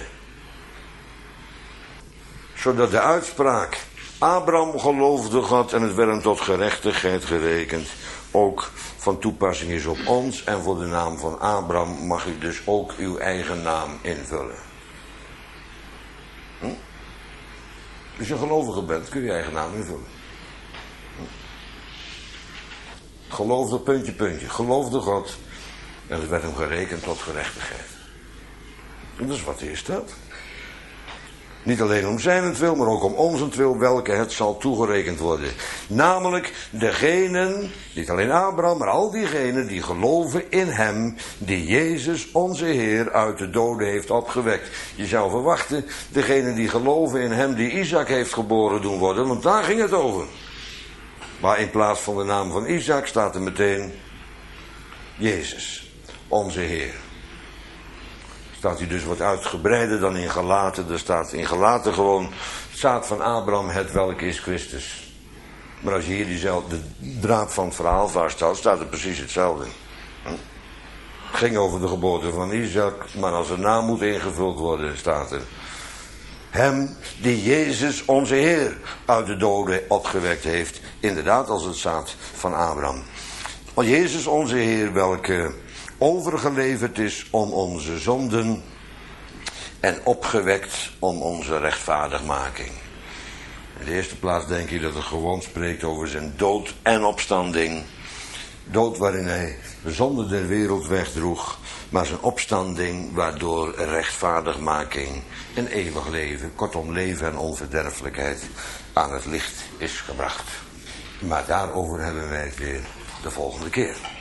Zodat de uitspraak, Abraham geloofde God en het werd hem tot gerechtigheid gerekend, ook van toepassing is op ons. En voor de naam van Abraham mag u dus ook uw eigen naam invullen. Hm? Als je gelovige bent, kun je je eigen naam invullen. Geloofde puntje, puntje. Geloofde God. En het werd hem gerekend tot gerechtigheid. En dat is wat hier staat. Niet alleen om zijnentwil, maar ook om onzentwil, welke het zal toegerekend worden. Namelijk degenen, niet alleen Abraham, maar al diegenen die geloven in hem, die Jezus onze Heer uit de doden heeft opgewekt. Je zou verwachten, degenen die geloven in hem, die Isaac heeft geboren doen worden, want daar ging het over. Maar in plaats van de naam van Isaac staat er meteen Jezus, onze Heer. Staat hij dus wat uitgebreider dan in Galaten. Er staat in Galaten gewoon het zaad van Abraham, het welke is Christus. Maar als je hier diezelfde draad van het verhaal vasthoudt, staat er precies hetzelfde. Het ging over de geboorte van Isaac, maar als een naam moet ingevuld worden, staat er hem die Jezus onze Heer uit de doden opgewekt heeft. Inderdaad als het zaad van Abraham. Want Jezus onze Heer, welke overgeleverd is om onze zonden en opgewekt om onze rechtvaardigmaking. In de eerste plaats denk je dat het gewoon spreekt over zijn dood en opstanding. Dood waarin hij de zonde der wereld wegdroeg, maar zijn opstanding waardoor rechtvaardigmaking en eeuwig leven, kortom leven en onverderfelijkheid, aan het licht is gebracht. Maar daarover hebben wij het weer de volgende keer.